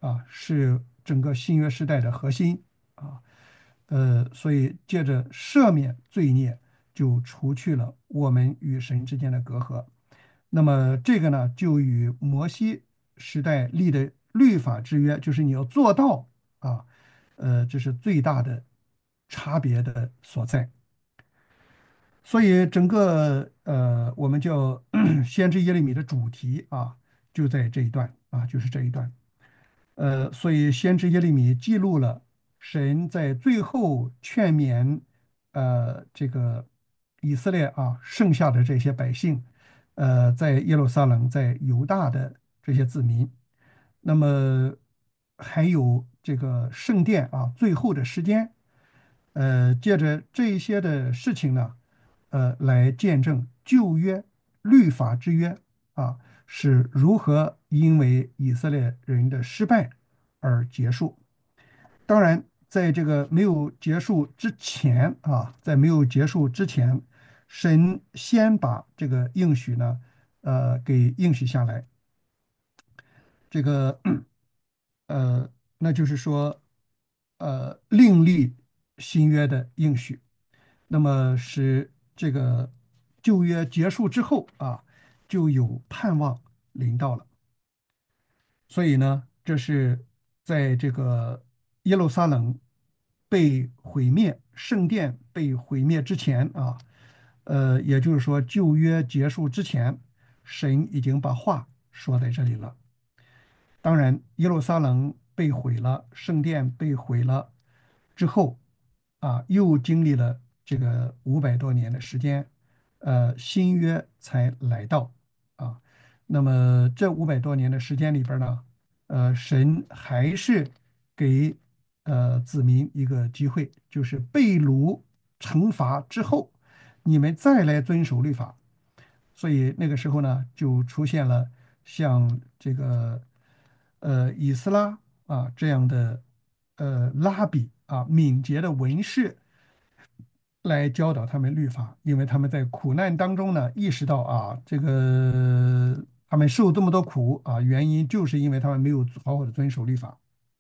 是整个新约时代的核心啊。所以借着赦免罪孽，就除去了我们与神之间的隔阂。那么这个呢，就与摩西时代立的律法之约，就是你要做到啊，这是最大的差别的所在。所以整个我们叫先知耶利米的主题就在这一段就是这一段。所以先知耶利米记录了神在最后劝勉这个以色列剩下的这些百姓，在耶路撒冷、在犹大的这些子民，那么还有这个圣殿最后的时间，借着这一些的事情呢，来见证旧约律法之约是如何因为以色列人的失败而结束。当然，在这个没有结束之前在没有结束之前，神先把这个应许呢，给应许下来。这个那就是说，另立新约的应许。那么使这个旧约结束之后就有盼望临到了。所以呢，这是在这个耶路撒冷被毁灭、圣殿被毁灭之前也就是说旧约结束之前，神已经把话说在这里了。当然，耶路撒冷被毁了，圣殿被毁了之后又经历了这个500多年的时间，新约才来到啊。那么这500多年的时间里边呢，神还是给子民一个机会，就是被掳惩罚之后，你们再来遵守律法。所以那个时候呢，就出现了像这个以斯拉这样的拉比敏捷的文士来教导他们律法，因为他们在苦难当中呢，意识到这个他们受这么多苦原因就是因为他们没有好好的遵守律法。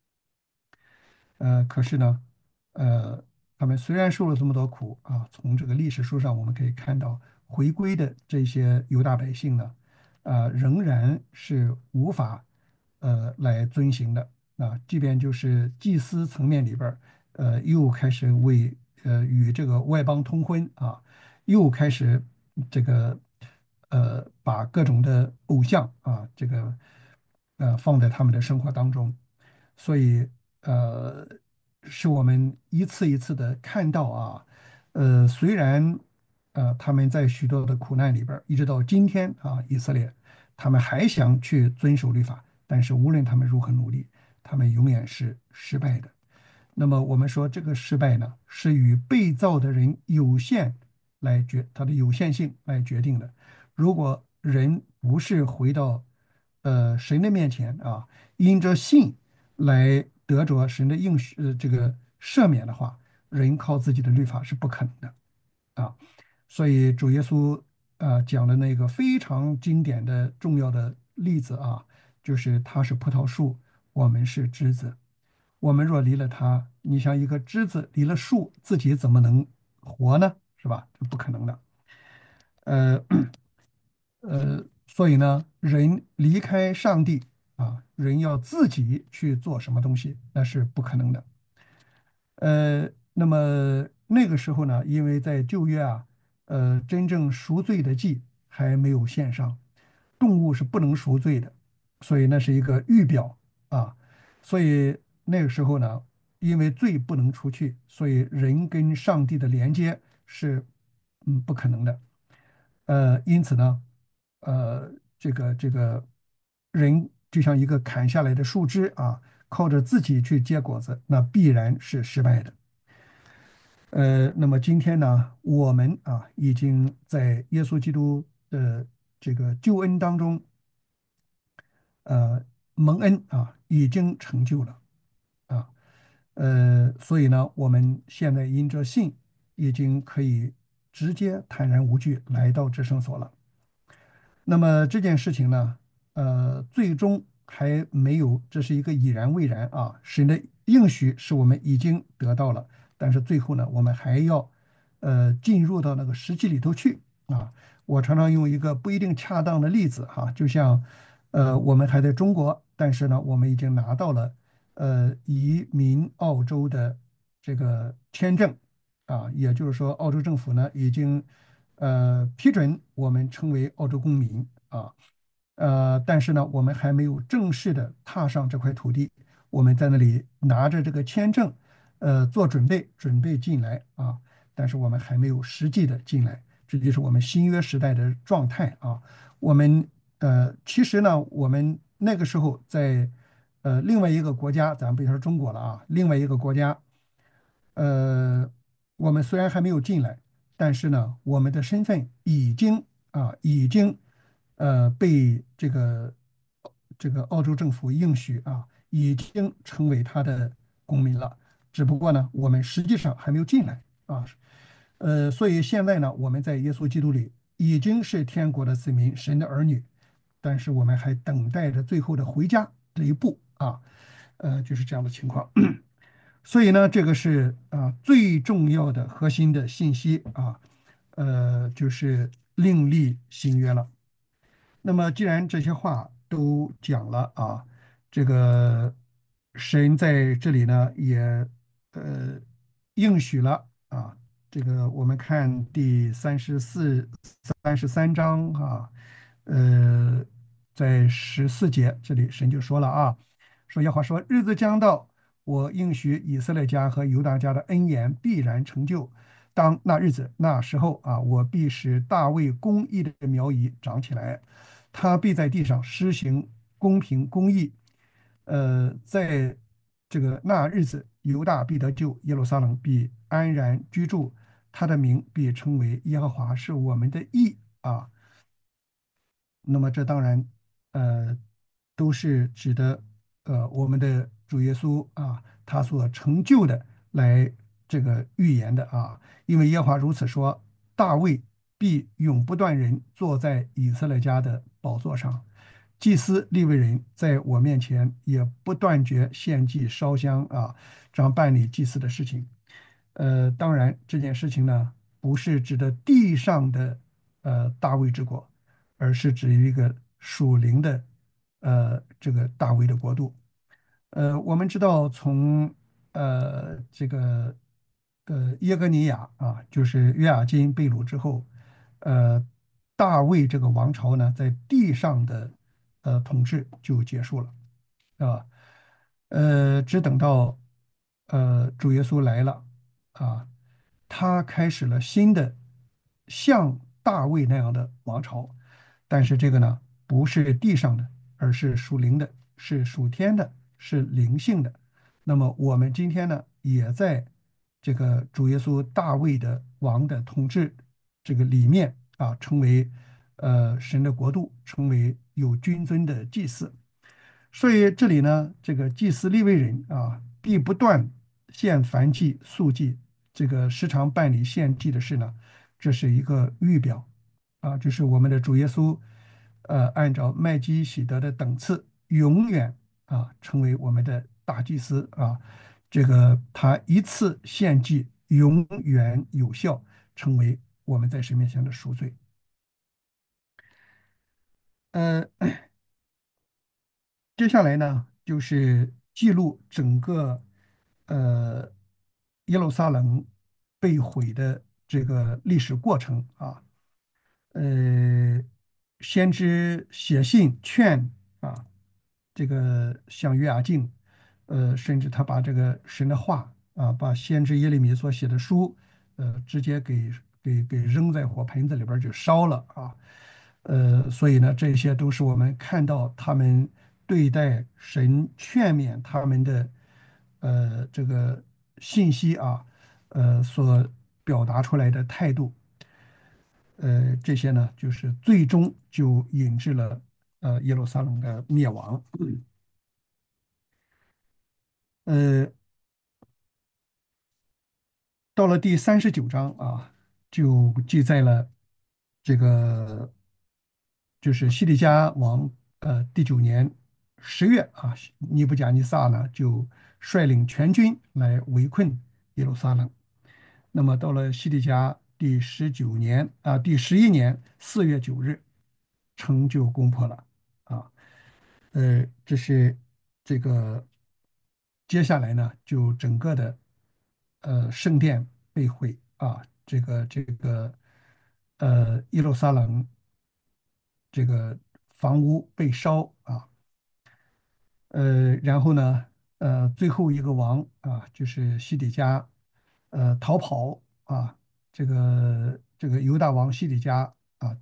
可是呢，呃，他们虽然受了这么多苦从这个历史书上我们可以看到，回归的这些犹大百姓呢，仍然是无法来遵行的即便就是祭司层面里边儿又开始与这个外邦通婚又开始这个把各种的偶像这个放在他们的生活当中。所以呃，是我们一次一次的看到虽然他们在许多的苦难里边儿一直到今天以色列他们还想去遵守律法，但是无论他们如何努力，他们永远是失败的。那么我们说这个失败呢，是与被造的人它的有限性来决定的。如果人不是回到神的面前因着信来得着神的应许这个赦免的话，人靠自己的律法是不可能的啊。所以主耶稣讲的那个非常经典的重要的例子就是他是葡萄树，我们是枝子。我们若离了他，你像一个枝子离了树，自己怎么能活呢？是吧？这不可能的。呃所以呢，人离开上帝人要自己去做什么东西，那是不可能的。那么那个时候呢，因为在旧约真正赎罪的祭还没有献上，动物是不能赎罪的，所以那是一个预表所以那个时候呢，因为罪不能除去，所以人跟上帝的连接是不可能的。因此呢，这个人就像一个砍下来的树枝靠着自己去结果子，那必然是失败的。那么今天呢，我们已经在耶稣基督的这个救恩当中，蒙恩已经成就了啊，所以呢，我们现在因着信，已经可以直接坦然无惧来到至圣所了。那么这件事情呢，最终还没有，这是一个已然未然啊。神的应许是我们已经得到了，但是最后呢，我们还要进入到那个实际里头去啊。我常常用一个不一定恰当的例子哈，就像我们还在中国，但是呢，我们已经拿到了移民澳洲的这个签证啊，也就是说，澳洲政府呢已经批准我们成为澳洲公民啊。但是呢，我们还没有正式的踏上这块土地，我们在那里拿着这个签证，做准备，准备进来啊，但是我们还没有实际的进来，这就是我们新约时代的状态啊。我们其实呢，我们那个时候在另外一个国家，咱不说中国了啊，另外一个国家。我们虽然还没有进来，但是呢，我们的身份已经被这个澳洲政府应许啊，已经成为他的公民了。只不过呢，我们实际上还没有进来啊。所以现在呢，我们在耶稣基督里已经是天国的子民，神的儿女，但是我们还等待着最后的回家这一步啊。就是这样的情况。所以呢，这个是最重要的核心的信息啊，就是另立新约了。那么既然这些话都讲了啊，这个神在这里呢也呃应许了啊，这个我们看第33章啊，呃，在14节这里神就说了啊，说耶和华说日子将到，我应许以色列家和犹大家的恩言必然成就。当那日子那时候啊，我必使大卫公义的苗裔长起来，他必在地上施行公平公义。在这个那日子，犹大必得救，耶路撒冷必安然居住，他的名必称为耶和华是我们的义啊。那么这当然，呃，都是指的我们的主耶稣啊，他所成就的来这个预言的啊，因为耶和华如此说，大卫必永不断人坐在以色列家的宝座上，祭司利未人在我面前也不断绝献祭烧香啊，这样办理祭司的事情。当然这件事情呢，不是指的地上的大卫之国。而是指一个属灵的这个大卫的国度。我们知道从这个耶哥尼亚啊，就是约雅斤被掳之后，呃大卫这个王朝呢，在地上的统治就结束了啊。只等到主耶稣来了啊，他开始了新的像大卫那样的王朝，但是这个呢，不是地上的，而是属灵的，是属天的，是灵性的。那么我们今天呢，也在这个主耶稣大卫的王的统治这个里面啊，成为神的国度，成为有君尊的祭司。所以这里呢，这个祭司利未人啊，必不断献燔祭、素祭，这个时常办理献祭的事呢，这是一个预表啊，就是我们的主耶稣，按照麦基洗德的等次，永远成为我们的大祭司啊，这个他一次献祭永远有效，成为我们在神面前的赎罪。呃，接下来呢，就是记录整个呃耶路撒冷被毁的这个历史过程啊。呃，先知写信劝啊，这个像约雅敬，甚至他把这个神的话啊，把先知耶利米所写的书，直接给扔在火盆子里边儿就烧了啊。所以呢，这些都是我们看到他们对待神劝勉他们的这个信息啊，所表达出来的态度。这些呢，就是最终就引致了耶路撒冷的灭亡。呃，到了第39章啊，就记载了这个就是西底家王第9年 10月啊，尼布甲尼撒呢就率领全军来围困耶路撒冷。那么到了西底家第19年第11年4月9日，城就攻破了啊。这是这个接下来呢，就整个的圣殿被毁啊，这个耶路撒冷这个房屋被烧啊。然后呢，最后一个王啊，就是西底家，逃跑啊，这个犹大王西底家啊，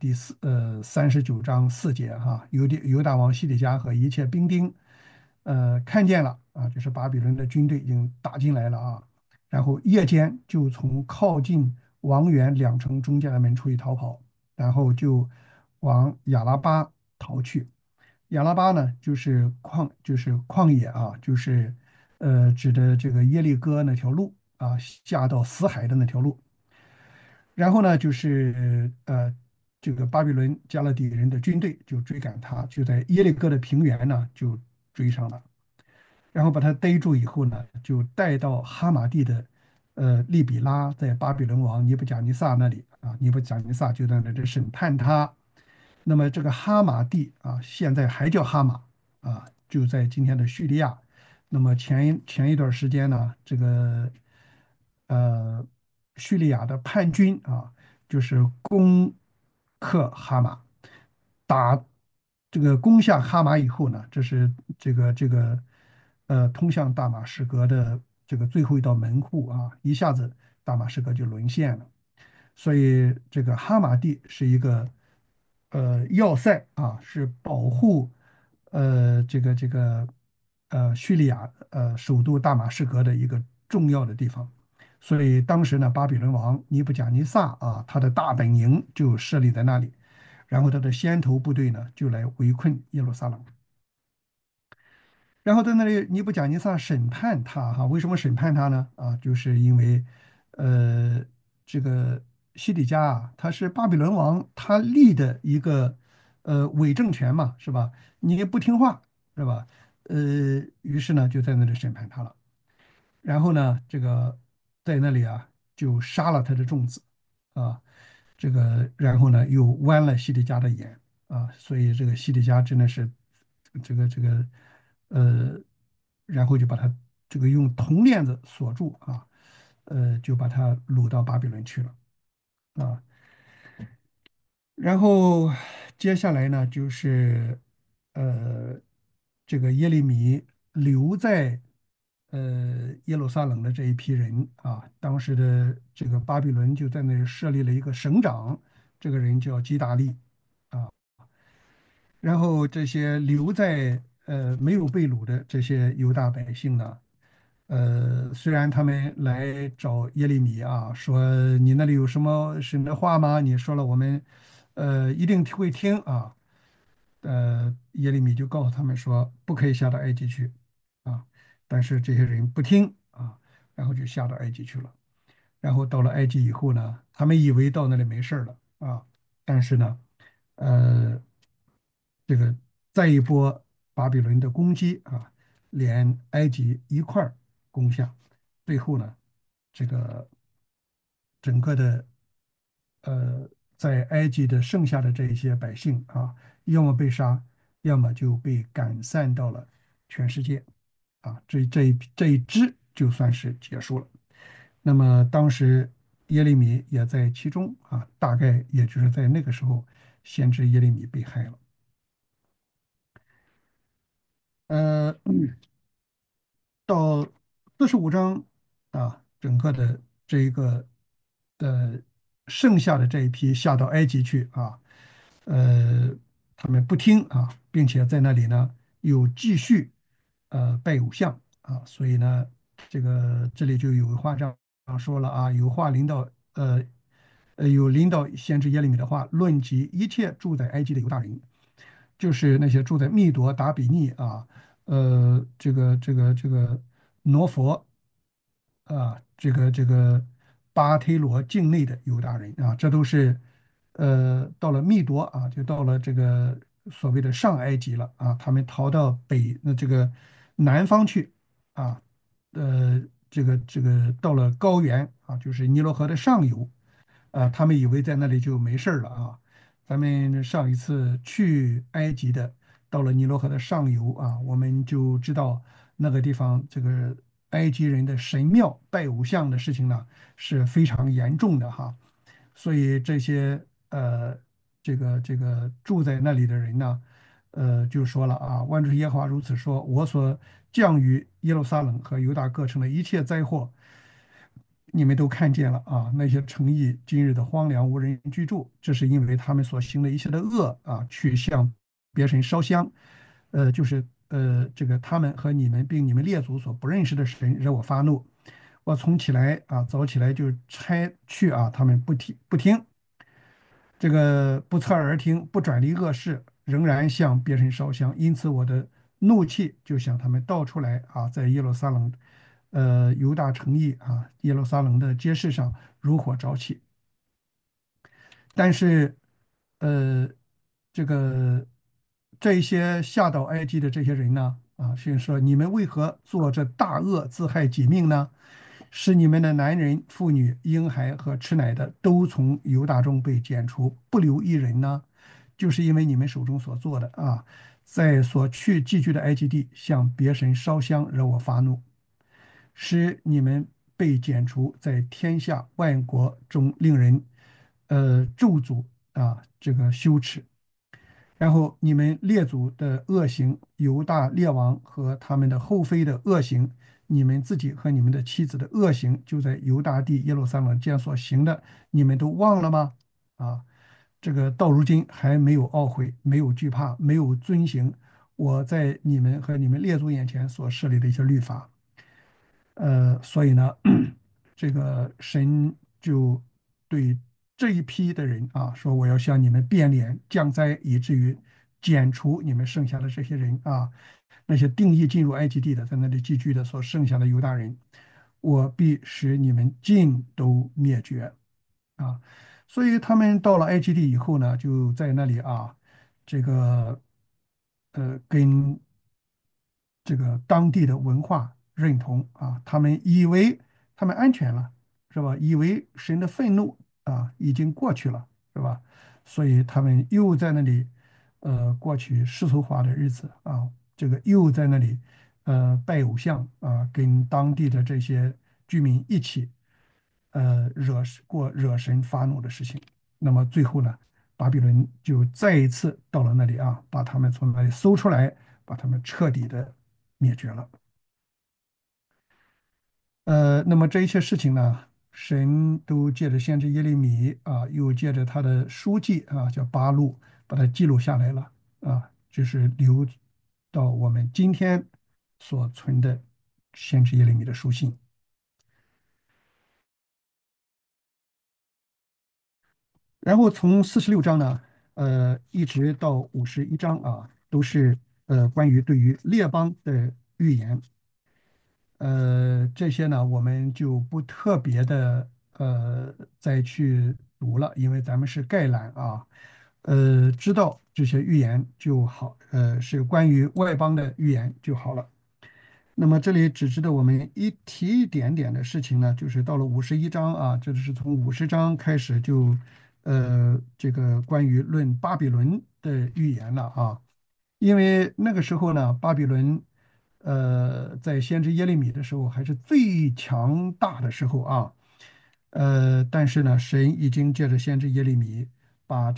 第39章4节哈，犹大王西底家和一切兵丁，看见了啊，就是巴比伦的军队已经打进来了啊，然后夜间就从靠近王园2城中间的门出去逃跑，然后就往亚拉巴逃去。亚拉巴呢，就是旷野啊，就是指的这个耶利哥那条路啊，下到死海的那条路。然后呢，就是这个巴比伦加勒底人的军队就追赶他，就在耶利哥的平原呢就追上了，然后把他逮住以后呢，就带到哈马地的利比拉，在巴比伦王尼布甲尼撒那里啊，尼布甲尼撒就在那里审判他。那么这个哈马地啊，现在还叫哈马啊，就在今天的叙利亚。那么前一段时间呢，这个呃叙利亚的叛军啊，就是攻克哈马，打这个攻下哈马以后呢，这是这个通向大马士革的这个最后一道门户啊，一下子大马士革就沦陷了。所以这个哈马地是一个要塞啊，是保护这个叙利亚首都大马士革的一个重要的地方。所以当时呢，巴比伦王尼布甲尼撒啊，他的大本营就设立在那里，然后他的先头部队呢就来围困耶路撒冷。然后在那里，尼布甲尼撒审判他哈，为什么审判他呢？啊，就是因为，呃，这个西底家啊，他是巴比伦王他立的一个伪政权嘛，是吧？你也不听话，是吧？于是呢，就在那里审判他了。然后呢，这个在那里啊，就杀了他的众子啊，这个然后呢，又剜了西底家的眼啊，所以这个西底家真的是这个呃，然后就把他这个用铜链子锁住啊，就把他掳到巴比伦去了啊。然后接下来呢，就是呃，这个耶利米留在耶路撒冷的这一批人啊，当时的这个巴比伦就在那里设立了一个省长，这个人叫基大利啊。然后这些留在没有被掳的这些犹大百姓呢，虽然他们来找耶利米啊，说你那里有什么神的话吗？你说了，我们一定会听啊。耶利米就告诉他们说，不可以下到埃及去啊。但是这些人不听啊，然后就下到埃及去了。然后到了埃及以后呢，他们以为到那里没事儿了啊，但是呢，呃，这个再一波巴比伦的攻击啊，连埃及一块儿攻下，最后呢，这个整个的在埃及的剩下的这一些百姓啊，要么被杀，要么就被赶散到了全世界啊，这一支就算是结束了。那么当时耶利米也在其中啊，大概也就是在那个时候，先知耶利米被害了。呃，到45章啊，整个的这一个的剩下的这一批下到埃及去啊，呃，他们不听啊，并且在那里呢又继续拜偶像啊，所以呢，这里就有话这样说了啊，有话领导有领导先知耶利米的话，论及一切住在埃及的犹大人，就是那些住在密夺、达比尼啊，这个挪佛啊，这个巴忒罗境内的犹大人啊，这都是到了密夺啊，就到了这个所谓的上埃及了啊，他们逃到这个南方去啊，呃，这个到了高原啊，就是尼罗河的上游啊，他们以为在那里就没事儿了啊。咱们上一次去埃及的，到了尼罗河的上游啊，我们就知道那个地方这个埃及人的神庙拜偶像的事情呢是非常严重的哈。所以这些这个住在那里的人呢，就说了啊，万主耶和华如此说，我所降于耶路撒冷和犹大各城的一切灾祸，你们都看见了啊，那些城邑今日的荒凉无人居住，这是因为他们所行的一切的恶啊，去向别神烧香，就是这个他们和你们并你们列祖所不认识的神惹我发怒，我从起来啊早起来就差去啊，他们不听，这个不侧耳而听，不转离恶事，仍然向别神烧香，因此我的怒气就向他们倒出来啊，在耶路撒冷，犹大城邑啊，耶路撒冷的街市上如火朝起。但是，呃，这个这一些下到埃及的这些人呢，啊，先说你们为何做这大恶，自害己命呢？使你们的男人、妇女、婴孩和吃奶的都从犹大中被剪除，不留一人呢？就是因为你们手中所做的啊，在所去寄居的埃及地，向别神烧香，惹我发怒。使你们被剪除，在天下万国中令人咒诅啊，这个羞耻。然后你们列祖的恶行，犹大列王和他们的后妃的恶行，你们自己和你们的妻子的恶行，就在犹大地耶路撒冷这样所行的，你们都忘了吗？啊，这个到如今还没有懊悔，没有惧怕，没有遵行我在你们和你们列祖眼前所设立的一些律法。所以呢，这个神就对这一批的人啊说：“我要向你们变脸降灾，以至于剪除你们剩下的这些人啊，那些定义进入埃及地的，在那里寄居的所剩下的犹大人，我必使你们尽都灭绝啊。”所以他们到了埃及地以后呢，就在那里啊，这个跟这个当地的文化认同啊，他们以为他们安全了，是吧？以为神的愤怒啊已经过去了，是吧？所以他们又在那里过起世俗化的日子啊，这个又在那里拜偶像啊，跟当地的这些居民一起惹神发怒的事情。那么最后呢，巴比伦就再一次到了那里啊，把他们从那里搜出来，把他们彻底的灭绝了。那么这一切事情呢，神都借着先知耶利米啊，又借着他的书记啊，叫巴录，把它记录下来了啊，就是留到我们今天所存的先知耶利米的书信。然后从46章呢，一直到51章啊，都是关于对于列邦的预言。这些呢，我们就不特别的再去读了，因为咱们是概览啊，知道这些预言就好，是关于外邦的预言就好了。那么这里只值得我们提一点点的事情呢，就是到了51章啊，这是从50章开始就这个关于论巴比伦的预言了啊。因为那个时候呢，巴比伦，在先知耶利米的时候还是最强大的时候啊，但是呢，神已经借着先知耶利米把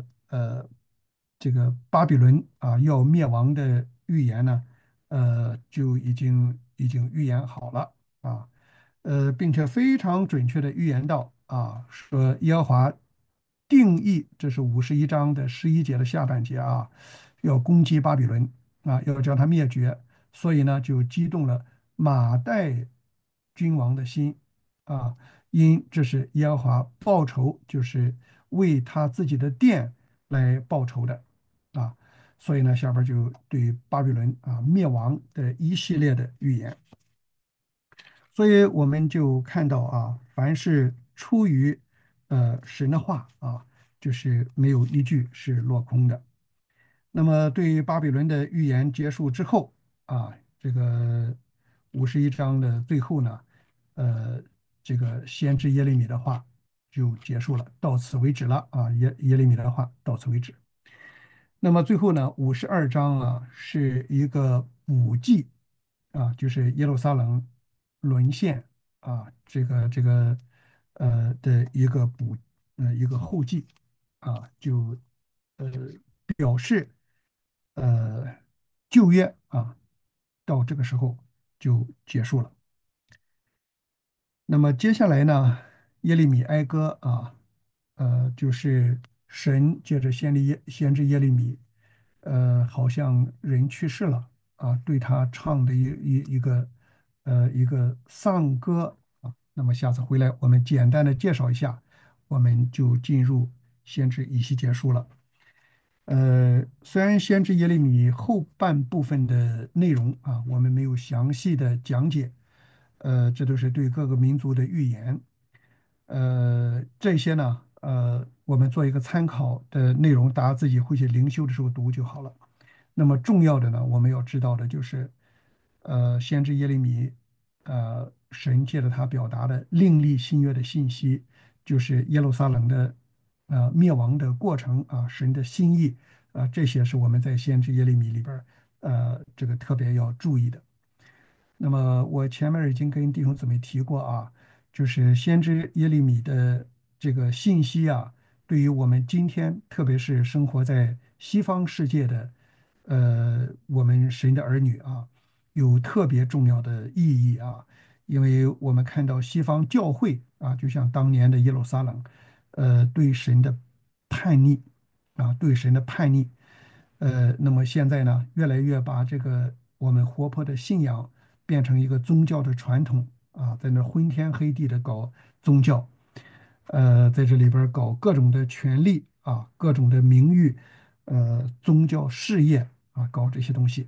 这个巴比伦啊要灭亡的预言呢，就已经预言好了啊，并且非常准确的预言到啊，说耶和华定义，这是51章的11节的下半节啊，要攻击巴比伦啊，要将它灭绝，所以呢，就激动了马代君王的心啊，因这是耶和华报仇，就是为他自己的殿来报仇的啊，所以呢，下边就对巴比伦啊灭亡的一系列的预言。所以我们就看到啊，凡是出于神的话啊，就是没有一句是落空的。 那么对巴比伦的预言结束之后这个51章的最后呢，呃，这个先知耶利米的话就结束了，到此为止了耶利米的话到此为止。那么最后呢，52章是一个补记就是耶路撒冷沦陷的一个后记就呃表示呃旧约到这个时候就结束了。那么接下来呢，耶利米哀歌就是神借着先知耶利米，好像人去世了对他唱的一个丧歌那么下次回来我们简单的介绍一下，我们就进入先知以西结书了。虽然先知耶利米后半部分的内容我们没有详细的讲解，这都是对各个民族的预言，这些呢，我们做一个参考的内容，大家自己回去灵修的时候读就好了。那么重要的呢，我们要知道的就是，先知耶利米，神借着他表达的另立新约的信息，就是耶路撒冷的灭亡的过程神的心意这些是我们在先知耶利米里边儿这个特别要注意的。那么我前面已经跟弟兄姊妹提过就是先知耶利米的这个信息对于我们今天，特别是生活在西方世界的我们神的儿女有特别重要的意义因为我们看到西方教会就像当年的耶路撒冷，对神的叛逆对神的叛逆，那么现在呢，越来越把这个我们活泼的信仰变成一个宗教的传统在那昏天黑地的搞宗教，在这里边儿搞各种的权利各种的名誉，宗教事业搞这些东西，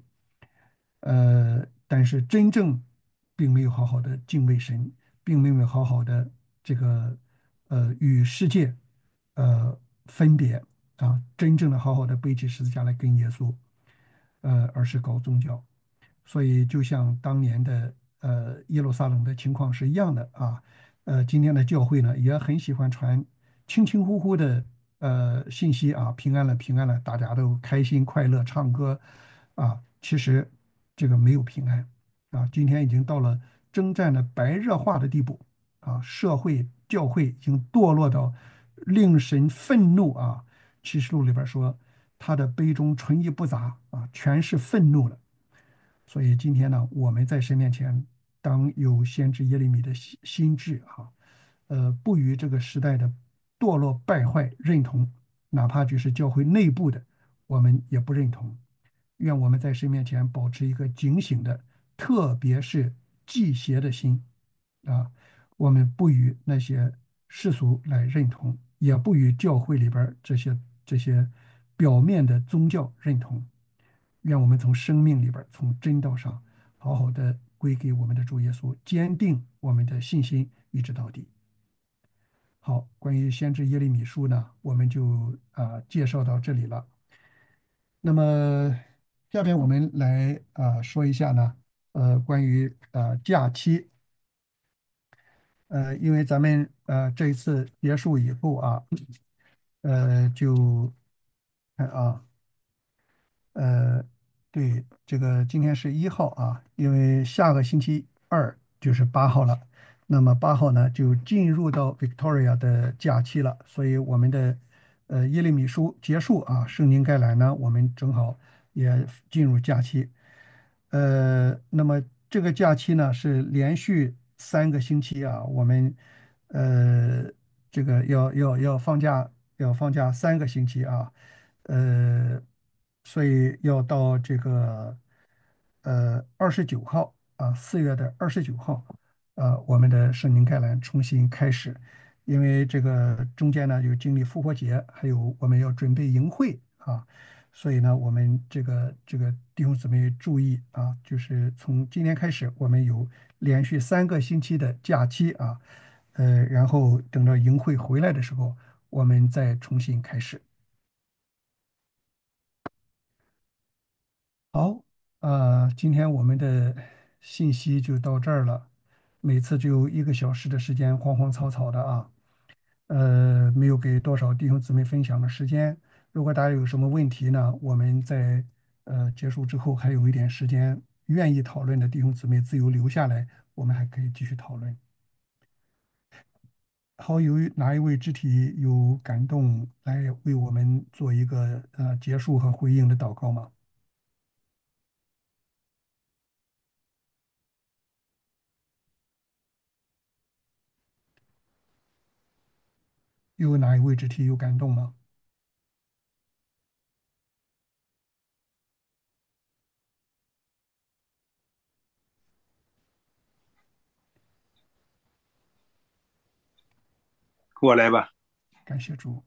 但是真正并没有好好的敬畏神，并没有好好的这个与世界分别真正的好好的背起十字架来跟耶稣，而是搞宗教。所以就像当年的耶路撒冷的情况是一样的今天的教会呢也很喜欢传轻轻呼呼的信息平安了平安了，大家都开心快乐唱歌其实这个没有平安今天已经到了征战的白热化的地步社会教会已经堕落到令神愤怒启示录里边说他的杯中纯一不杂全是愤怒了。所以今天呢，我们在神面前，当有先知耶利米的心智不与这个时代的堕落败坏认同，哪怕只是教会内部的，我们也不认同。愿我们在神面前保持一个警醒的，特别是忌邪的心我们不与那些世俗来认同，也不与教会里边这些表面的宗教认同。愿我们从生命里边从真道上，好好的归给我们的主耶稣，坚定我们的信心，一直到底。好，关于先知耶利米书呢，我们就介绍到这里了。那么下边我们来说一下呢，关于假期，因为咱们这一次结束以后就看对，这个今天是1号因为下个星期二就是8号了，那么8号呢就进入到 Victoria 的假期了，所以我们的耶利米书结束圣经概览呢，我们正好也进入假期，那么这个假期呢是连续3个星期我们呃这个要放假3个星期呃，所以要到这个29号4月的29号我们的圣灵概览重新开始，因为这个中间呢有经历复活节，还有我们要准备营会所以呢我们这个弟兄姊妹注意就是从今天开始，我们有连续3个星期的假期然后等到营会回来的时候，我们再重新开始。 好，今天我们的信息就到这儿了。每次只有1个小时的时间，慌慌草草的啊，没有给多少弟兄姊妹分享的时间。如果大家有什么问题呢，我们在结束之后还有一点时间，愿意讨论的弟兄姊妹自由留下来，我们还可以继续讨论。好，有哪一位肢体有感动来为我们做一个结束和回应的祷告吗？有哪一位肢体有感动吗？ 过来吧， 感谢主。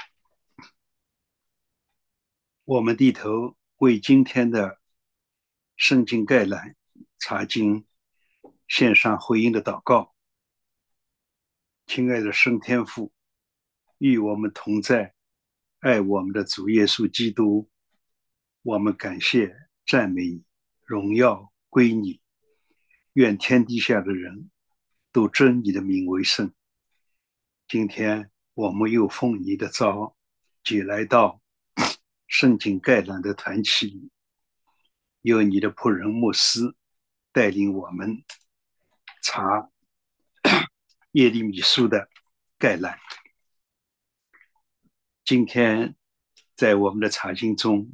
我们低头为今天的圣经概览查经献上回应的祷告。亲爱的圣天父，与我们同在，爱我们的主耶稣基督，我们感谢赞美你，荣耀归你。愿天底下的人都尊你的名为圣。今天我们又奉你的召，就来到圣经概览的团契里，由你的仆人牧师带领我们查耶利米书的概览。今天在我们的查经中，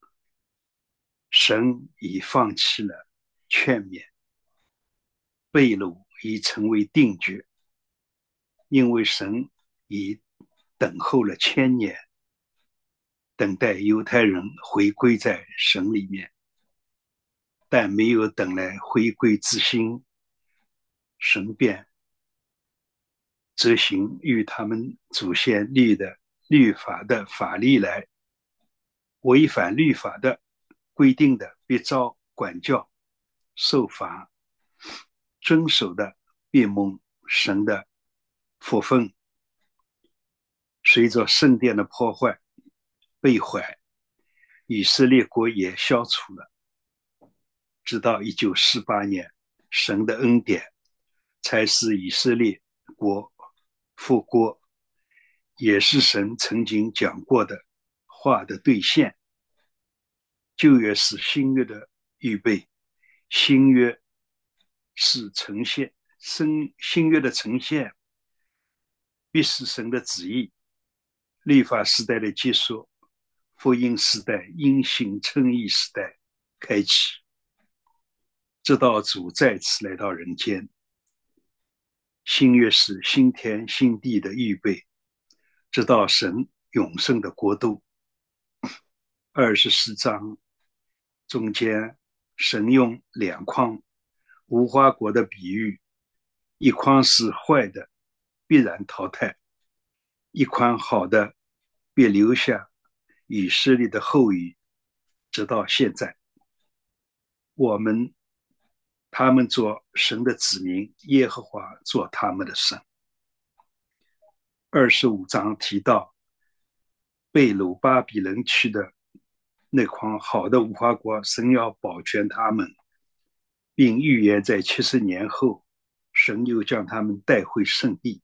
神已放弃了劝勉，被掳已成为定决，因为神已等候了1000年，等待犹太人回归在神里面，但没有等来回归之心，神便执行与他们祖先立的律法的法律来，违反律法的规定的必遭管教受罚，遵守的必蒙神的福分。随着圣殿的破坏被毁，以色列国也消除了。直到1948年，神的恩典才使以色列国复国，也是神曾经讲过的话的兑现。旧约是新约的预备，新约是呈现，新约的呈现必是神的旨意。律法时代的结束，福音时代因信称义时代开启，直到主再次来到人间。新约是新天新地的预备，直到神永生的国度。24章中间，神用2筐无花果的比喻，一筐是坏的，必然淘汰；一筐好的，必留下以色列的后裔，直到现在。我们他们做神的子民，耶和华做他们的神。25章提到被掳巴比伦去的那筐好的无花果，神要保全他们，并预言在70年后，神又将他们带回圣地。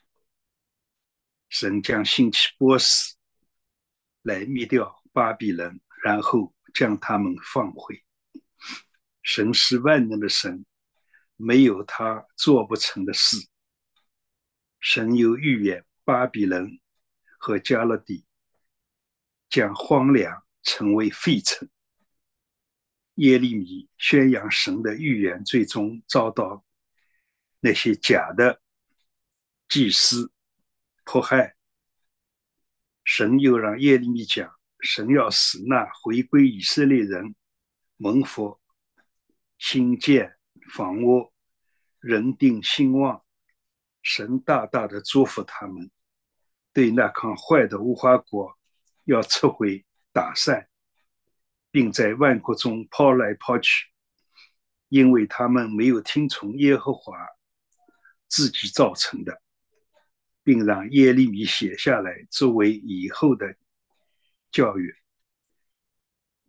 神将兴起波斯来灭掉巴比伦，然后将他们放回。神是万能的神，没有他做不成的事。神又预言巴比伦和加勒底将荒凉成为废城。耶利米宣扬神的预言，最终遭到那些假的祭司迫害。神又让耶利米讲，神要使那回归以色列人蒙福、兴建房屋、人丁兴旺，神大大的祝福他们。对那棵坏的无花果要撤回打散，并在万国中抛来抛去，因为他们没有听从耶和华自己造成的，并让耶利米写下来作为以后的教育。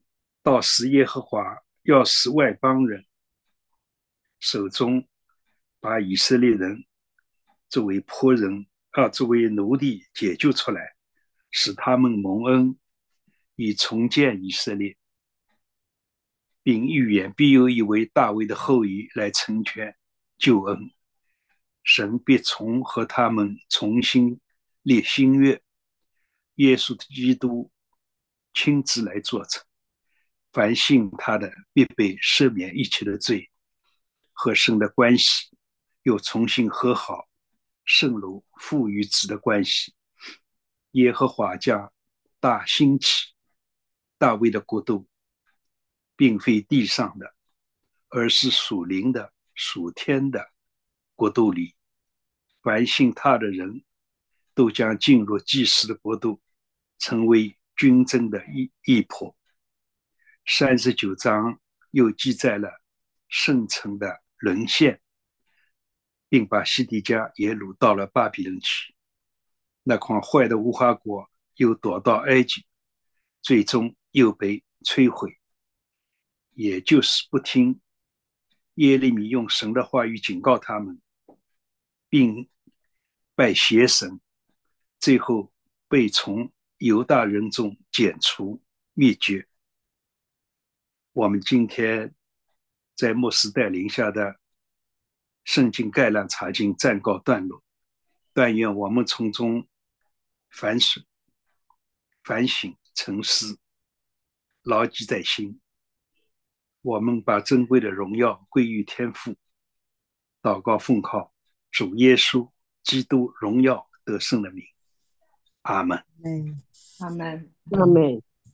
到时耶和华要使外邦人手中把以色列人作为仆人作为奴隶解救出来，使他们蒙恩，以重建以色列，并预言必有一位大卫的后裔来成全救恩。神必从和他们重新立新约，耶稣基督亲自来做成。凡信他的，必被赦免一切的罪，和神的关系又重新和好，圣如父与子的关系。耶和华将大兴起大卫的国度，并非地上的，而是属灵的、属天的国度里。凡信他的人都将进入祭司的国度，成为军政的义仆。39章又记载了圣城的沦陷，并把西底家也掳到了巴比伦去。那块坏的无花果又躲到埃及，最终又被摧毁。也就是不听耶利米用神的话语警告他们，并拜邪神，最后被从犹大人中剪除灭绝。我们今天在牧师带领下的圣经概览查经暂告段落，但愿我们从中反省、沉思，牢记在心。我们把珍贵的荣耀归于天父，祷告奉靠主耶稣基督荣耀得胜的名，阿门。 嗯， 阿门。 阿门。